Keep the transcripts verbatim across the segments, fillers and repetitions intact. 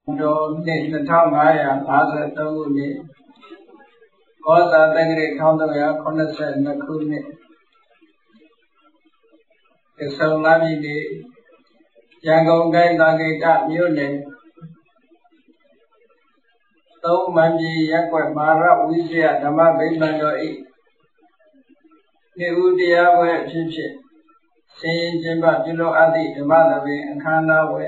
Đồ nên là thao ngái à, lá sẽ tông của nhé. Có xa tay cái thao tông ya, con nó sẽ nó khu nhé. Cái sâu lá bị đi, giang công cái ta cái ta miêu nhé. Tông mạnh gì ya quay mà ra uy xe, thầm mà bên mà cho ý. Nếu ưu tiết quay phim phim, xin chân bạc chú lộ á thị, thầm mà là bên ăn khá na quay.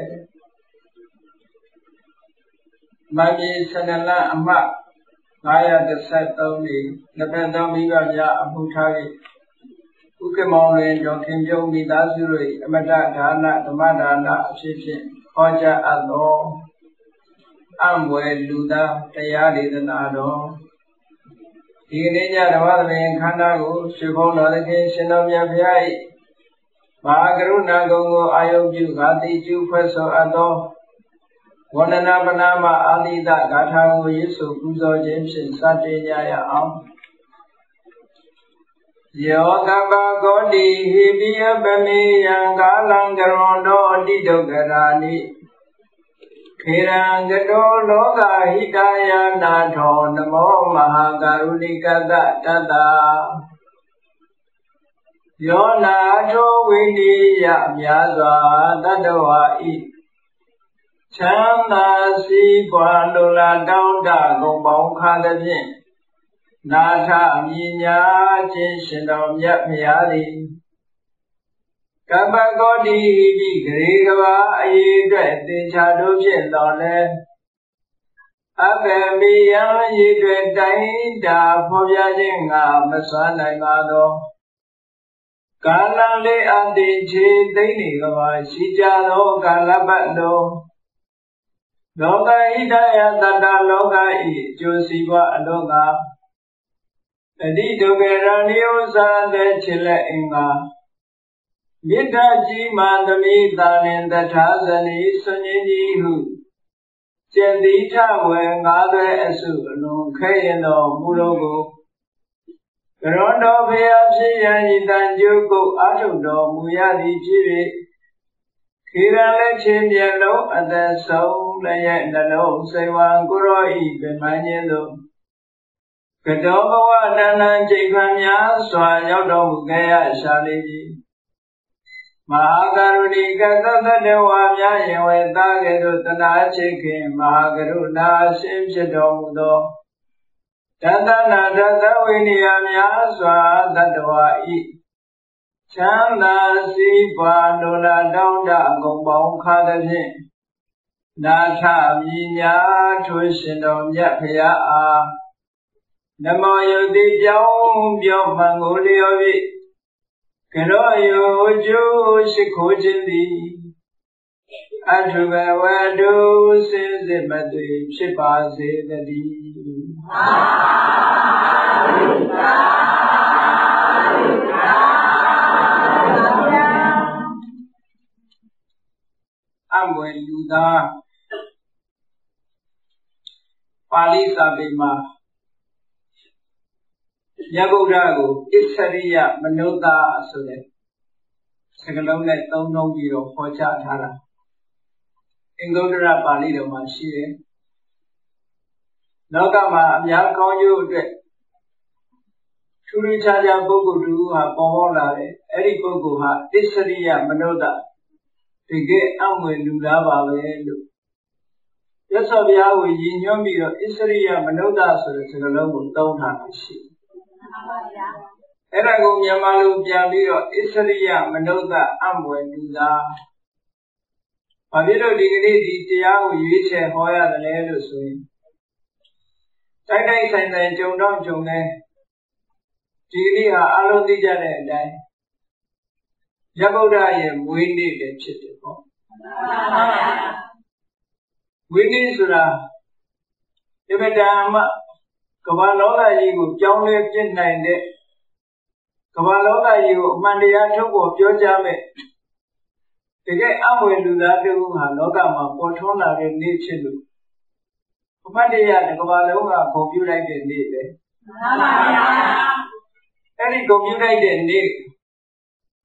Mạnh gì sân là ẩm mạc. Ngaya the set of the Napenda Migaya Abutari Ukemon, John Kim Jong Midazuri, Amada Dana, Tamadana, Shishi, Hoja Ado Amwe Luda, Tayadi the Nado. Teenager, the Wadi and Kandago, Shibona, the King of Yaviai Magaruna Gongo, Ayobu, Gati, Ju Peso Ado. Wanana Banama Ali da Gata Yusu Kuzo James Satya Am Yogaba Godi Hibia Bami Yangalang Garondo Dido Garani Kirangado Loga Hidaya Nato Namo Mahagaruni Gada Tada Yona To Wini Yamyaza Dadawa I Chanda si Pandula Downda Gobong Kadabin Nata Minya Chishinom Yapyadi Kabagodi Grigava Yidre Tichadu Chindole Abemiya Yidre Dainda Povyajinga Masana Gado Kalale Adichi Dini Gava Shijado Kalabando Loga Hidaya Tata Loga I Josiva Aloga Adi Dogeranio Sande Chile Inga Mita Ji Mandami Tanin the Tazani Sunini Hu Jendita Wengade Esu No Kayano Murogo Rondo Beashi Yanitan Jugo Atudo Muyadi Jiri Kirale Chimyano at the soul, Lay Nano, Sewan Guroi, Bemaniado Kadoga Dana Jipanya, Swayodo Gaya Shaliji Mahagaruni Gata Dewamya, Yawetagedo Tana Chikin, Mahagaruna, Simchidomudo Tadana Dada Winiyamya, Swa Dadwa I Chanda si Pandula Donda Gobong Kadabin Nata Minya Tushino Yapia Namo Yodi Jom Bio Mangoliovi Keroyo Ju Shikojindi Atuba Wadu Sinzimadi Shipazi Dadi Amwe Luda Pali Sabima Yabudago Isariya Manuda Sule Sagalone Tono Giro Hocha Tara Ingodra Pali do Mashi Nogama Yako Yu Turi Chaja Bogu ha Pomola Eri Bogu ha Isariya Manuda Pige Amwe Luda Balu Yasabia with Yinyomi Isariya Manoda so the Tagalogo don't have a sheep. Erago Yamalu Yamiro Isariya Manoda Amwe Luda Pavilo Dignity Tiao Yuche Hoya the Ledo Swing. Sakai Santa Jondon Jone Tilia Alo Dijane Die Jaboda Windy the Chittipo. Windy Sura Ibedama Kabalola you, John Lepton Nine Kabalola you, Mandia Togo, Jojame. To get Amway to that, you have Logama, Portona, and Nichilu. Mandia, the Kabaloga, computer need. Any computer need.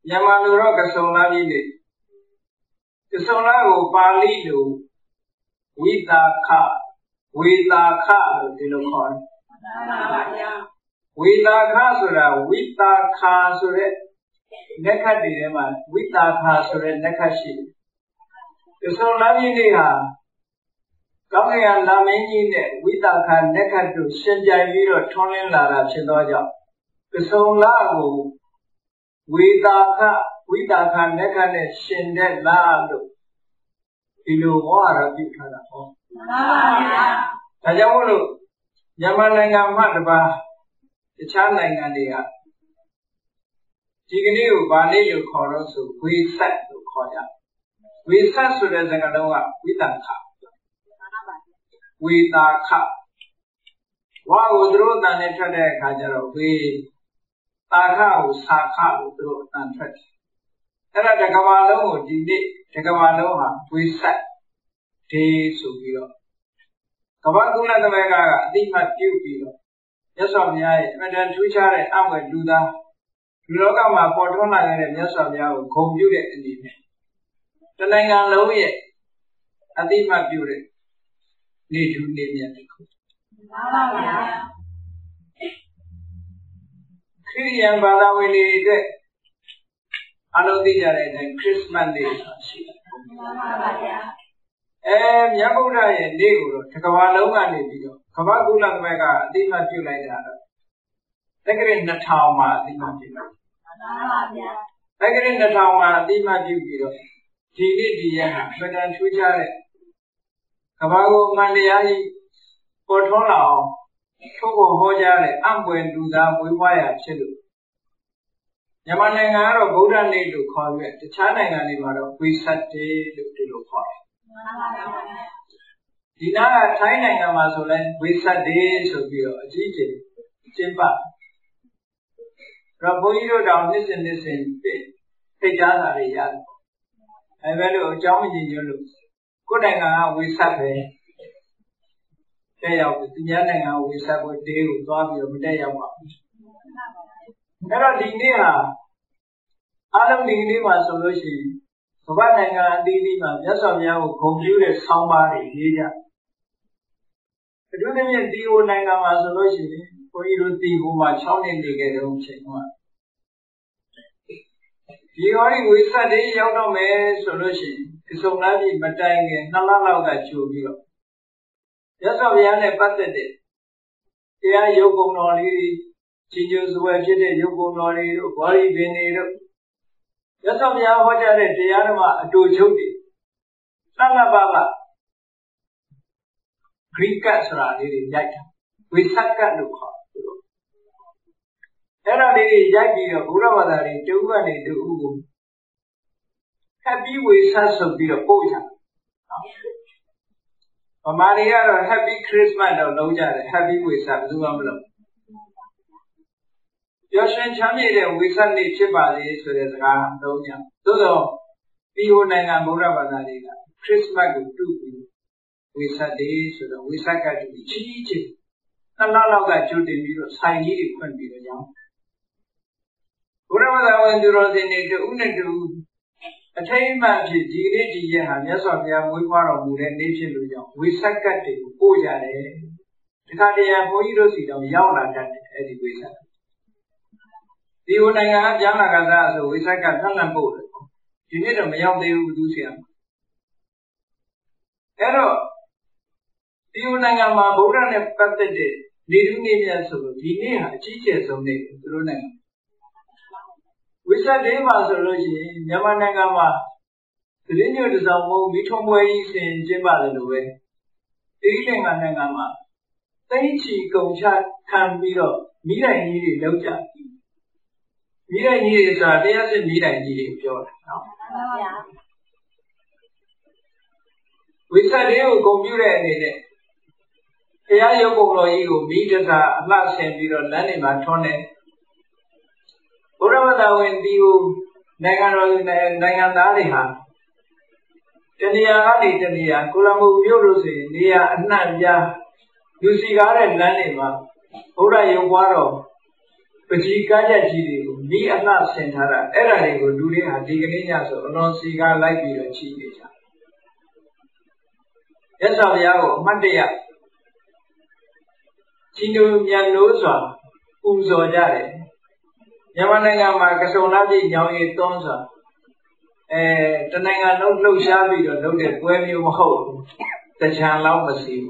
Yamanuro Kasonavide. The Sonago Palido ဝိတာခဝေတာခလို့ဒီလိုခေါ်တယ်ဝေတာခဆိုတာဝိတာခဆိုတဲ့လက်ခတ်တွေထဲမှာဝိတာခဆိုတဲ့လက်ခတ်ရှိတယ်ကစုံလမ်းကြီးတွေဟာကောင်းကင်ကလာမင်းကြီးနဲ့ဝိတာခလက်ခတ်တို့ရှင်ပြိုင်ပြီးတော့ထွန်းလင်းလာတာဖြစ်သောကြောင့်ကစုံလာကိုဝေတာခဝိတာခလက်ခတ်နဲ့ရှင်တဲ့လာလို့ဒီလိုဟောရပြုထားတာဟောမှန်ပါဗျာဒါကြောင့်မို့လို့မြန်မာနိုင်ငံမှာတပါတခြားနိုင်ငံတွေကဒီကနေ့ကိုဗာနေ့လို့ခေါ်တော့ဆိုဝေဆက်လို့ခေါ်ကြဝေဆက်ဆိုတဲ့စကားလုံးကဝိတာခဝေတာခဝါကိုသူတို့အတန်နဲ့ထွက်တဲ့အခါကျတော့ဝေတာခကိုစာခလို့သူတို့အတန်ထွက်တယ်အဲ့ဒါတကဘာလုံးကိုဒီနေ့တကဘာလုံးဟာဝေဆက်ဒေးဆိုပြီးတော့ကမ္ဘာကုလသမဂ္ဂကအတိအမှတ်ပြုပြီးတော့မြတ်စွာဘုရားရဲ့အမှန်တန်ထူးခြားတဲ့အဝယ်လူသားလူလောကမှာပေါ်ထွန်းလာတဲ့မြတ်စွာဘုရားကိုဂုဏ်ပြုတဲ့အနေနဲ့တနိုင်ငံလုံးရဲ့အတိအမှတ်ပြုတဲ့နေထူးနေမြတ်တစ်ခုမှန်ပါဗျာခရစ်ယာန်ဘာသာဝင်တွေအတွက်အလုံးသိကြတဲ့အတိုင်းခရစ်စမတ်နေ့ဆိုတာရှိတယ်မှန်ပါဗျာအဲမြတ်ဗုဒ္ဓရဲ့နေ့ကိုတော့တစ်ကမ္ဘာလုံးကနေပြီးတော့ကမ္ဘာကုလသမဂ္ဂကအတိအမှတ်ပြုလိုက်တာတော့တက္ကရာနှစ်ထောင်မှာအတိအမှတ်ပြုလိုက်မှန်ပါဗျာတက္ကရာနှစ်ထောင်မှာအတိအမှတ်ပြုပြီးတော့ဒီနေ့ဒီရက်ဟာပဋ္ဌာန်းထူးခြားတဲ့ကမ္ဘာကိုအမှန်တရားကြီးပေါ်ထွန်းလာအောင်ထုတ်ဖို့ဟောကြားတဲ့အံ့ပွေလူသားမွေးဖွားရာဖြစ်လို့မြန်မာနိုင်ငံကတော့ဗုဒ္ဓနေ့လို့ခေါ်ပြီးတခြားနိုင်ငံတွေမှာတော့ဝိသတ်တေလို့ဒီလိုခေါ်တယ်ဒီနာကထိုင်းနိုင်ငံမှာဆိုလဲဝိသတ်တေဆိုပြီးတော့အကြီးကျယ်ကျင်းပတော့ဘုန်းကြီးတို့တောင်နှစ်စဉ်နှစ်စဉ်ဖိတ်ကြားတာတွေရတယ်အဲပဲလို့အကြောင်းမကြီးညွှန်းလို့ကိုယ်နိုင်ငံကဝိသတ်ပဲတက်ရောက်ပြီးသူများနိုင်ငံဝိသတ်ကိုတေးကိုသွားပြီးတော့မတက်ရောက်ပါဘူးအဲ့တော့ဒီနေ့ဟာအားလုံးဒီနေ့မှာဆိုလို့ရှိရင်ကမ္ဘာနိုင်ငံအသီးသီးမှာမြတ်စွာဘုရားကိုဂုဏ်ပြုတဲ့ဆောင်းပါးတွေရေးကြအထူးသဖြင့်ဒီဟိုနိုင်ငံမှာဆိုလို့ရှိရင်ဘုန်းကြီးတို့ဒီဟိုမှာ၆နှစ်နေခဲ့တဲ့အချိန်ကဒီဟောဒီဝိသတ်တွေရောက်တော့မယ်ဆိုလို့ရှိရင်ဒီစုံလာပြီမတိုင်ခင်နှစ်လလောက်ကကြိုပြီးတော့မြတ်စွာဘုရားနဲ့ပတ်သက်တဲ့တရားယုတ်ကုံတော်လေးတွေကြီးကျယ်စွာဖြစ်တဲ့ယုတ်ကုံတော်တွေတို့ဘောရီပင်တွေတို့မြတ်စွာဘုရားဟောကြားတဲ့တရားဓမ္မအတူချုပ်တွေသတ်လပ်ပါကဂရိကဆိုတာလေးတွေရိုက်တာဝိသကလို့ခေါ်သူတို့အဲ့ဒါလေးတွေရိုက်ပြီးတော့ဘုရားဘာသာတွေတူကနေတူကိုဟပ်ပြီးဝိသဆိုပြီးတော့ပို့ချတာဗမာတွေကတော့ Happy Christmas တော့လုပ်ကြတယ် Happy ဝိသဘယ်သူမှမလုပ်ပျော်ရွှင်ချမ်းမြေ့တဲ့ဝိသတ်နေ့ဖြစ်ပါလေဆိုတဲ့စကားလုံးညသို့သောဒီဟိုနိုင်ငံဗုဒ္ဓဘာသာတွေကခရစ်စမတ်ကိုတူပြီးဝိသတ်dayဆိုတော့ဝိသတ်ကတူပြီးချီးချီးနှစ်လလောက်ကကြိုတင်ပြီးတော့ဆိုင်ကြီးတွေဖွင့်ပြီးတော့ရောင်းဗုဒ္ဓဘာသာဝင်သူတော်စင်တွေတူနဲ့တူအထိမ်းအမှတ်ဖြစ်ဒီနေ့ဒီရက်ဟာမြတ်စွာဘုရားမွေးဖွားတော်မူတဲ့နေ့ဖြစ်လို့ကြောင့်ဝိသတ်ကတ်တွေကိုပို့ကြတယ်ဒီခါတည်းရဘုန်းကြီးတို့စီတော့ရောက်လာတတ်တယ်အဲ့ဒီဝိသတ်ဒီဟိုနိုင်ငံကပြန်လာကြတာဆိုဝိသတ်ကထပ်လန့်ပို့တယ်ဒီနေ့တော့မရောက်သေးဘူးသူစီရအဲ့တော့ဒီဟိုနိုင်ငံမှာဗုဒ္ဓနဲ့ပတ်သက်တဲ့နေထူးနေမြတ်ဆိုလို့ဒီနေ့ဟာအကြီးကျယ်ဆုံးနေ့သူတို့နိုင်ငံဝိသတ်လေးမှာဆိုလို့ရှိရင်မြန်မာနိုင်ငံမှာသတင်းညွှန်တစောင်းမုံမိထုံးပွဲကြီးဆင်ကျင်းပါတယ်လို့ပဲဒီနိုင်ငံနိုင်ငံမှာသိချီကုန်ချခံပြီးတော့မိတိုင်ကြီးတွေလောက်ကြမိတိုင်ကြီးတွေဆိုတာတရားစစ်မိတိုင်ကြီးတွေပြောတာနော်မှန်ပါဗျာဝိသတ်လေးကိုဂုဏ်ပြုတဲ့အနေနဲ့တရားရုပ်ပုံတော်ကြီးကိုမိတ္တသာအလှဆင်ပြီးတော့လမ်းတွေမှာထွန်းတယ်ဘုရားဘာသာဝင်ဒီကိုနိုင်ငံတော်နိုင်ငံသားတွေဟာတနေရာကနေတနေရာကိုလမူမြို့လို့ဆိုရင်နေရာအနှံ့ပြားလူစီကားတဲ့လမ်းတွေမှာဘုရားရုပ်ပွားတော်ပကြီးကားချက်ကြီးတွေကိုမိအလှဆင်ထားတာအဲ့ဒါတွေကိုလူတွေဟာဒီကနေ့ညဆိုအလွန်စီကားလိုက်ပြီးတော့ချီးနေကြ Yes, of Yago, Matia Chino Mianosa, Uzo Jare Yamananga Marcasonaji, Young Tonsa, eh, Tananga no low shabby, or no get where you hold the Chan Lamacy.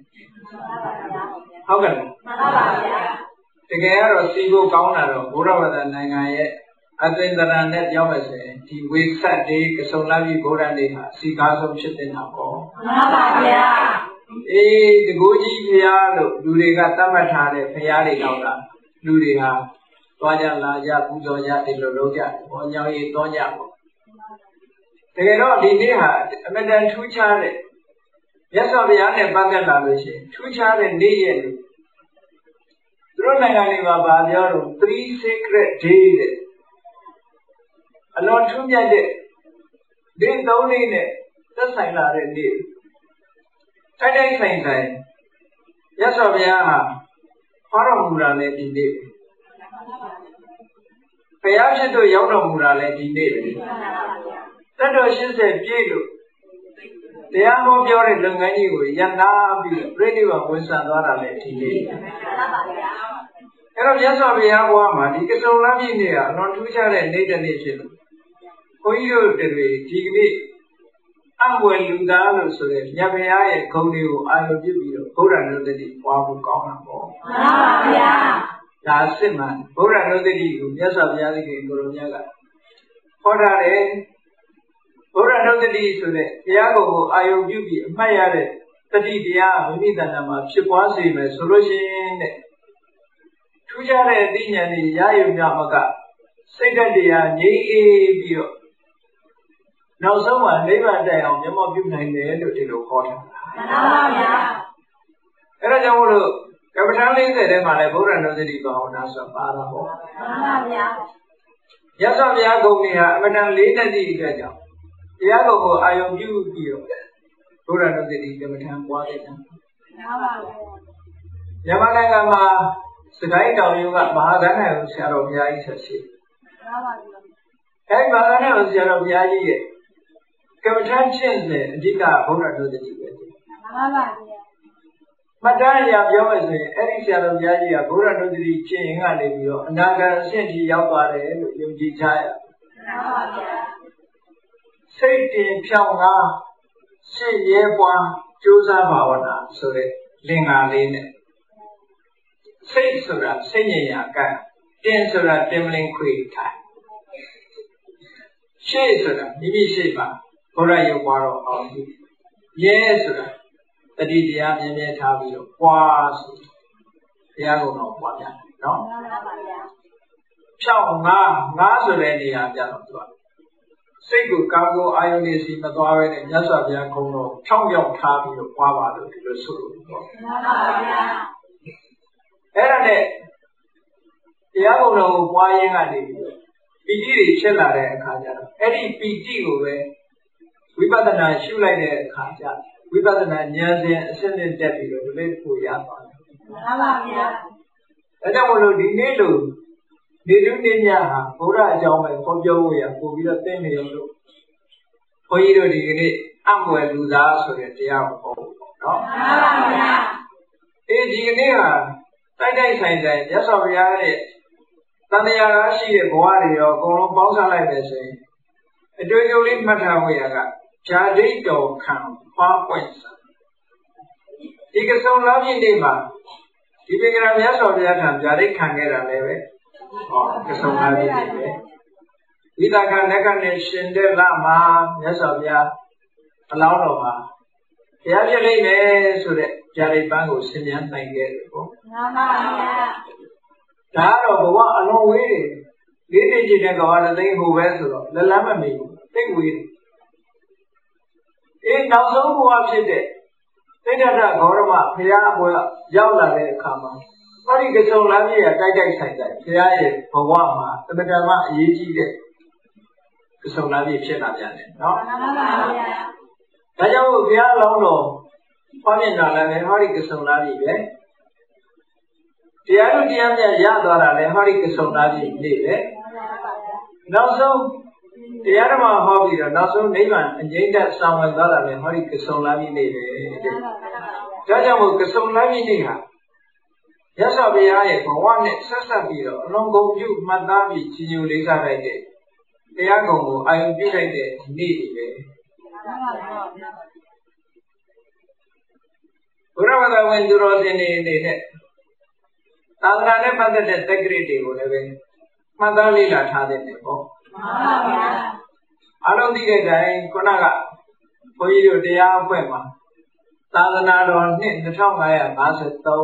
How can the Gare or Sigo Kauna, Burava than Nanga, I think that I net Yamase, he wakes that day, Kasolavi Gorande, Sikas of Chitinako. Eh, the Goji Piano, Duriga Tamatane, Payari Laura, Duriha, Toya Laja, Puzoya, Loja, Onya, Tonya. The Gero, the Neha, a man two Charlie. Yes, of the other Bangladesh, two Charlie Neil. Through three sacred days. Along two days, they don't need it. The sign are indeed. I think same time. Yes, of Yaha, Paramura let in it. Payasha to Yonamura let in it. That was she said, Jilu. They are more pure in Langani, Yana, pretty one with Sandora let in it. And yes, of Yawama, he gets so loving here, not two child and later nation. For you, the way, Tigby. I'm well, you down, so that Yabaya, Coney, I will give you, Pura no the Wabu Kona. That's it, man. Pura no the yes, of Yagi, Goronaga. Pura, eh? Pura no the so that Yago, I will give you, my other, Tadia, we need a number, Chipwasi, my solution. Tujare, Dinan, Yayu Yamaga, second year, Ye, now someone never day on the mob you name the end of the quarter. And I don't know, Capitali said, my Bora knows the Diva Nasa Parabo. Yes, of Yago, me, Madame Lena di Gaja. Yago, I am you, you. Bora knows the Diva Water. Yamanagama, Sadaika, you got Mahagana, Sarah Yai. Hey, Mahana was Sarah Yai. Captain Chinsley, Dika, Bora to the Diva. Madania, Yawase, Eric Sarah Yai, Bora to the Ching, and Naga Senti Yaware, Yujaya. Safety Pianga, Say Yewa, Josa Bawana, so that Linga Lane. Say Sura, Senya, Ten Sura, Demling Queen time. She Sura, Nibi Shiba. Pura you borrow of you. Yes, sir. The D D M in Tavi was the Agono, no? Chow Ma, Mazurenia, Janotwa. Segu Kago, Ionisi, Madore, and Yasavia Kono, Chow Yong Tavi, Wawa, to the Suru. Erane, the Agono, why I did. Pidi Chella, Kaja. Eddie Pidi away. Vipadana, shoe like a Kaja. Vipadana, Nyazi, ascendant deputy, relate to Yapa. And I will do Nilu. Nilu Ninya, Pura Jama, Pojoya, who will attend you. For you to get I'm well to that so that they are all. It's Yenia. I say that, yes, of reality. Tanya, she a body or go on like they say. A duly matter we are. Jadi do come, far points. He gets so loving, Dima. If you get a yes of the other, Jadi can get a levy. Oh, the so loving. With a connection, the Lama, yes of ya, allow her. The actually may so that Jadi Bango Simian may get it. That of what a long way. Lady Jina go on a thing who wears the Lama me. Think we. In now so who are it? They don't have Gorma, Pia, Yala, Kama. What you get so lovely at Gagai Side, Pia, Pawama, the Madama, Yiji, so lovely Chena, no? Tayo, Pia Lono, Pamina, and Horic so lovely, eh? The Arudian Yadora, and Horic so lovely, eh? Now so. တရားဓမ္မဟောပြီးတော့နောက်ဆုံးနိဗ္ဗာန်အငြိမ့်သက်ဆောင်ဝင်သွားတာလည်းဟောဒီကဆုံလာပြီးနေပဲတဲ့ဒါကြောင့်မို့ကဆုံလာပြီးနေဟာရသော်ဘုရားရဲ့ဘဝနဲ့ဆက်ဆက်ပြီးတော့အလုံးကုန်ပြုမှတ်သားပြီးကြီးညိုလေးစားလိုက်တဲ့တရားကုံကိုအာယုပြုလိုက်တဲ့နေ့တွေပဲဘုရားဘာသာဝင်သူတော်စင်တွေအနေနဲ့သာသနာနဲ့ပတ်သက်တဲ့တက္ကရာတွေကိုလည်းပဲမှတ်သားလေ့လာထားတဲ့နေပေါ့မှန်ပါဗျာအလုံးသိတဲ့တိုင်ခုနကဘုန်းကြီးတို့တရားအဖွဲ့မှာသာသနာတော်နှစ်၂၅၅၃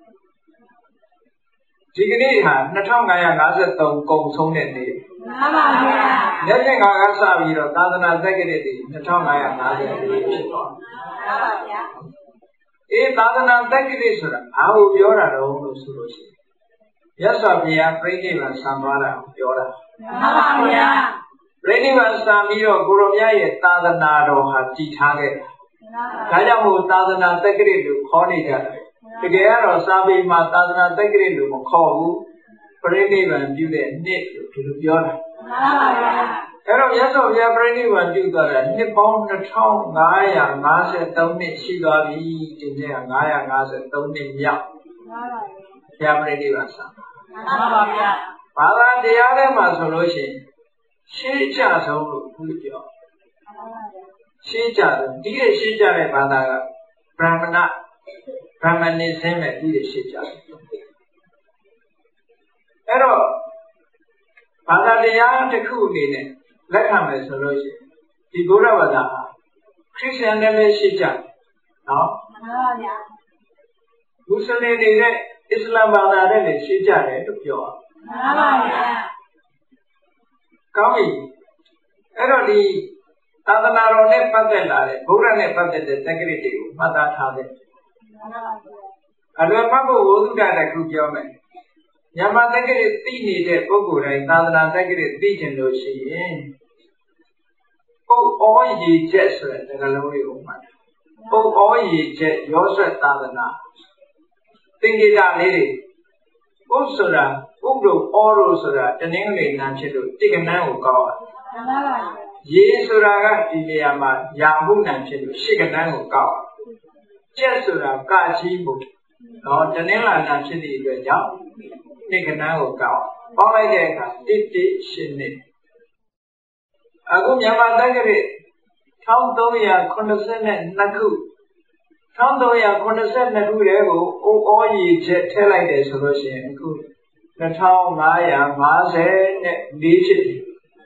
ဒီကနေ့ဟာ၂၅၅၃ကုန်ဆုံးတဲ့နေ့မှန်ပါဗျာလက်ဖြင့်ကကစပြီးတော့သာသနာတက္ကရာတွေ၂၅၅၄ဖြစ်သွားမှန်ပါဗျာအေးသာသနာတက္ကရာဆိုတာဘာကိုပြောတာတော့လို့ဆိုလို့ရှိရင်ရသော်ဘုရားပြိဋိဘံဆံသွားတာကိုပြောတာမှန်ပါဗျာပြိဋိဘံဆံပြီးတော့ကိုရောမြတ်ရဲ့သာသနာတော်ဟာတည်ထားခဲ့တာဒါကြောင့်မို့သာသနာတက္ကရာလို့ခေါ်နေကြတယ်တကယ်ကတော့စာပေမှာသာသနာတက္ကရာလို့မခေါ်ဘူးပြိဋိဘံပြုတဲ့နှစ်လို့ဒီလိုပြောတာမှန်ပါဗျာအဲ့တော့ရသော်ဘုရားပြိဋိဘံပြုသွားတာနှစ်ပေါင်း၂၅၅၃နှစ်ရှိသွားပြီဒီနေ့က၅၅၃နှစ်မြောက်မှန်ပါဗျာဘုရားပြိဋိဘံဆံမှန်ပါဗျာဘာသာတရားထဲမှာဆိုလို့ရှိရင်ရှေးကြဆုံးလို့ဘုရားပြောရှေးကြဆုံးဒီရဲ့ရှေးကြတဲ့ဘာသာကဗြဟ္မဏဗြဟ္မဏိစင်းမဲ့ဒီရဲ့ရှေးကြဆုံးအဲ့တော့ဘာသာတရားတစ်ခုအနေနဲ့လက်ခံမယ်ဆိုလို့ရှိရင်ဒီဘုရားဘာသာဟာခရစ်ယာန်နဲ့လည်းရှေးကြတယ်နော်မှန်ပါဗျာမွတ်စလင်တွေနဲ့အစ္စလာမ်ဘာသာနဲ့လည်းရှေးကြတယ်လို့ပြောတာမှန်ပါဗျာကောင်းပြီအဲ့တော့ဒီသာသနာတော်နဲ့ပတ်သက်လာတဲ့ဘုရားနဲ့ပတ်သက်တဲ့တက္ကရာတွေကိုမှတ်သားထားတဲ့မှန်ပါဗျာအလွယ်မှတ်ဖို့ဝိသုဒ္ဓတခုပြောမယ်မြန်မာတက္ကရာသိနေတဲ့ပုဂ္ဂိုလ်တိုင်းသာသနာတက္ကရာသိကျင်လို့ရှိရင်ပုပ်ဩရေချက်ဆိုတဲ့စကားလုံးလေးကိုမှတ်ပုပ်ဩရေချက်ရောဆွတ်သာသနာသင်္ကေတလေးတွေပုပ်ဆိုတာပုပ်တို့ဩတို့ဆိုတာတနင်္ဂနွေနာဖြစ်လို့တိကနန်းကိုကောက်ရမှန်ပါပါရေဆိုတာကဒီနေရာမှာယာမှုနံဖြစ်လို့ရှစ်ကနန်းကိုကောက်ကျက်ဆိုတာကကြီးမှုတော့တနင်္လာနာဖြစ်တဲ့အတွက်ကြောင့်နှစ်ကနန်းကိုကောက်ပေါင်းလိုက်တဲ့အခါတစ်တစ်ရှစ်နှစ်အခုမြန်မာတက္ကရာ၁၃၇၂ခု၁၃၇၂ခုတည်းကိုအိုးဩရေချက်ထည့်လိုက်တယ်ဆိုလို့ရှိရင်အခု၂၅၅၄ဖြစ်တယ်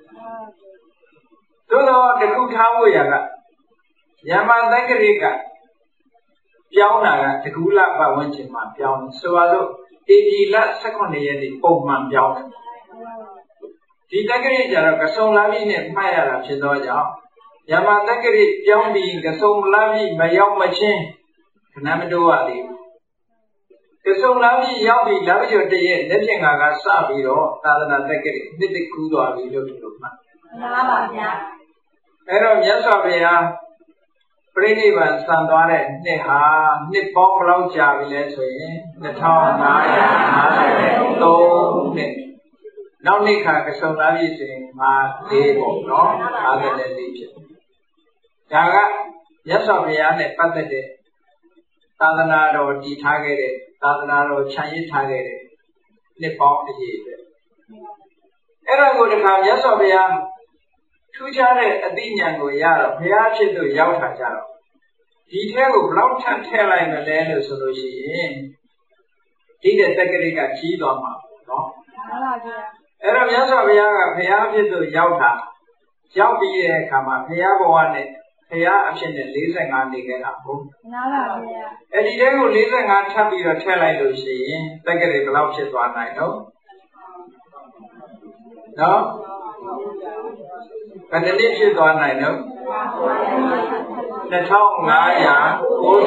သို့တော့တခုထားဖို့ရကမြန်မာတက္ကရာကပြောင်းတာကတကူလပတ်ဝန်းကျင်မှာပြောင်းတယ်ဆိုပါလို့ဧပြီလ၁၈ရက်နေ့ပုံမှန်ပြောင်းတယ်ဒီတက္ကရာကျတော့ကဆုံလာပြီးနဲ့မှတ်ရတာဖြစ်သောကြောင့်မြန်မာတက္ကရာပြောင်းပြီးကဆုံလာပြီးမရောက်မချင်းခဏမတိုးရသေးဘူးကဆုံလာပြီးရောက်ပြီးလာပြီးတော့တရက်လက်ဖြင့်ကကစပြီးတော့သာသနာတက္ကရာနှစ်တကူသွားပြီလို့ဒီလိုမှတ်မှန်ပါဗျာအဲ့တော့မြတ်စွာဘုရားပြိဋိဘံဆံသွားတဲ့နှစ်ဟာနှစ်ပေါင်းဘယ်လောက်ကြာပြီလဲဆိုရင်၂၅၅၃နှစ်နောက်နှစ်ခါကဆုံလာပြီဆိုရင်၅၄ပေါ့နော်၅၄ဖြစ်ဒါကမြတ်စွာဘုရားနဲ့ပတ်သက်တဲ့သာသနာတော်တည်ထားခဲ့တဲ့သာသနာတော်ခြံရစ်ထားခဲ့တဲ့နှစ်ပေါင်းအရေးအတွက်အဲ့ဒါကိုတခါမြတ်စွာဘုရားထူးခြားတဲ့အသိဉာဏ်ကိုရတော့ဘုရားဖြစ်သူရောက်တာကြတော့ဒီထဲကိုဘလောက်ထပ်ထည့်လိုက်မလဲလို့ဆိုလို့ရှိရင်ဒီတဲ့တက္ကရာကကြီးသွားမှာနော်မှန်ပါဗျာအဲ့တော့မြတ်စွာဘုရားကဘုရားဖြစ်သူရောက်တာရောက်ပြီးတဲ့အခါမှာဘုရားဘဝနဲ့ဘုရားအဖြစ်နဲ့၄၅နေခဲ့တာဟုတ်မှန်ပါဗျာအဲ့ဒီတဲကို၄၅ထပ်ပြီးတော့ထည့်လိုက်လို့ရှိရင်တက္ကရာဘယ်လောက်ဖြစ်သွားနိုင်တော့နော်ဘယ်နှစ်နှစ်ဖြစ်သွားနိုင်တော့၂၅၉၈ဟုတ်လား၂၅၉၈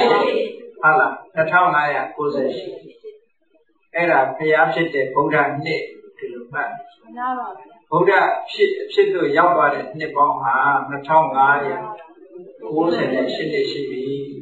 အဲ့ဒါဘုရားဖြစ်တဲ့ဗုဒ္ဓနှစ်ဒီလိုမှတ်မှန်ပါဗျာဗုဒ္ဓဖြစ်ဖြစ်လို့ရောက်သွားတဲ့နှစ်ပေါင်းဟာ၂၅၉၈နှစ်ရှိပြီ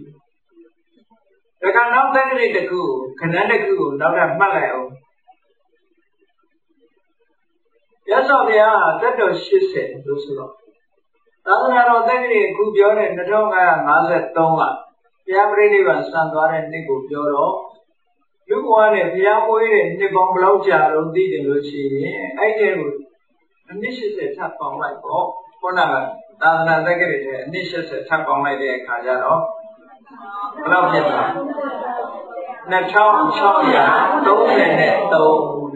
ဒါကနောက်တက္ကရာတစ်ခုခဏတစ်ခုကိုနောက်ထပ်မှတ်လိုက်အောင် Yasa Via, that was she said, Lucifer. Tanaro Tagri, Kubiore, Natonga, Mazet Tonga, Yabrini was Sandwara and Nico Bioro. Look one if Yamoy and Nibon Blauja, Rodi and Luci, I tell you, and this is a tap on my book. For now, Tana Tagri, and this is a tap on my day, Kajaro. Blauja. Natong Choya, don't let it go.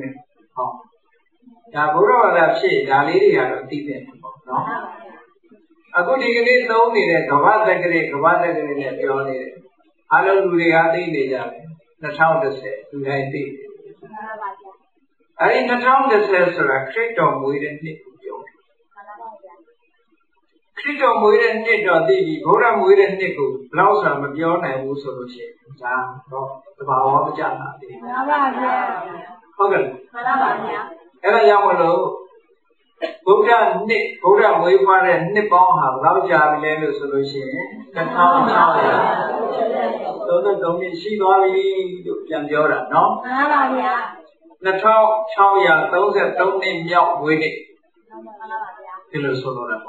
Yabura she, Daliri are a deep no. A good degree is only the Kavata Greek, Kavata Greek, Yoni. Hallelujah, the town to say, to I think. I in the town that says, a creek of wood and knit. Creek of wood and knit or the Gora wood and nickel, Blossom of your name was solution. The Bawa Jana. Okay. Era Yamalo Buddha Nick, Buddha Waver and Nippon, Lauja, Lelo solution, the town of so that only she only Yandora, no? The town Chauya, those that don't name Yao with it. Illusolable.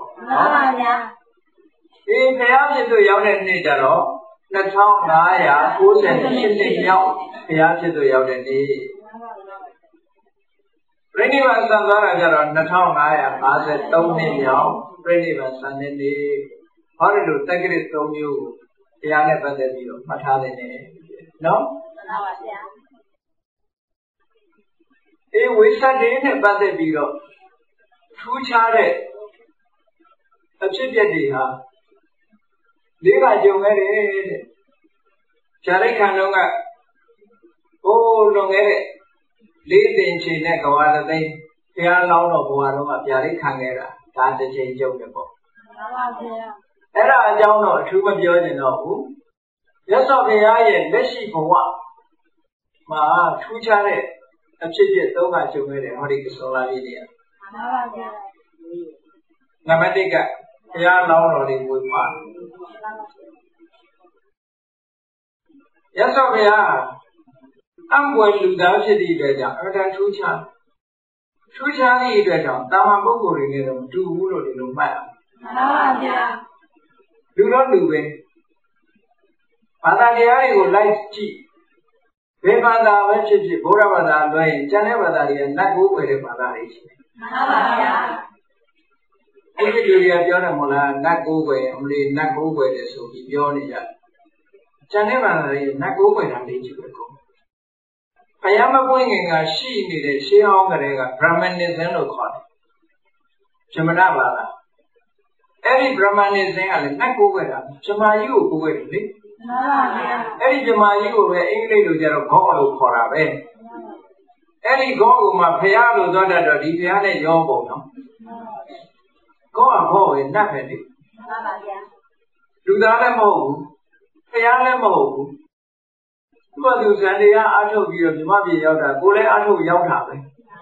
If they are to Yon and Nidaro, the town Naya, who's and shifting Yao, they are to Yon and Renivan Sandara, Natao Naya, Mazet, Tony Yao, Renivan Sandini, Horidu, take it from you, Yana Pandemio, Matadine. No? If we sat in a Pandemio, two charted a chipia, Diva Jungere, Charikanunga, oh, Longere. Leading China, Kawada, they are long of one of Yari Kangera, that's the change of the book. Era, I don't know, two of you know. Yes, of the eye, let's see for what. Ma, two chare, a chip, so much of it, what is Sola India. Namatica, they are long of it with one. Yes, of the eye. I'm going to dash it either down, or that two chan. Two chan either down, Tamaboko in them, two wood in the map. Do not do it. Patadia would like cheap. Pepanda, Venture, Boravada, Lane, Janevada, and Nago with the Padaris. Every day at Yonamola, Nago way, only Nago way, so be Yonia. Janevada, Nago way, and they go. I am a winging a she needed, she hung a Brahman is in Lokon. Chamanabala. Every Brahman is in a Nakuvera, Chamayu, who will live. Every Jamayu were English to their Golo for a way. Every Golo, my Piano, daughter, the Diana Yobo. Go on, boy, nothing. Do that move. Piano move. But you send the art of your Mabby Yoda, Gule Atu Yota.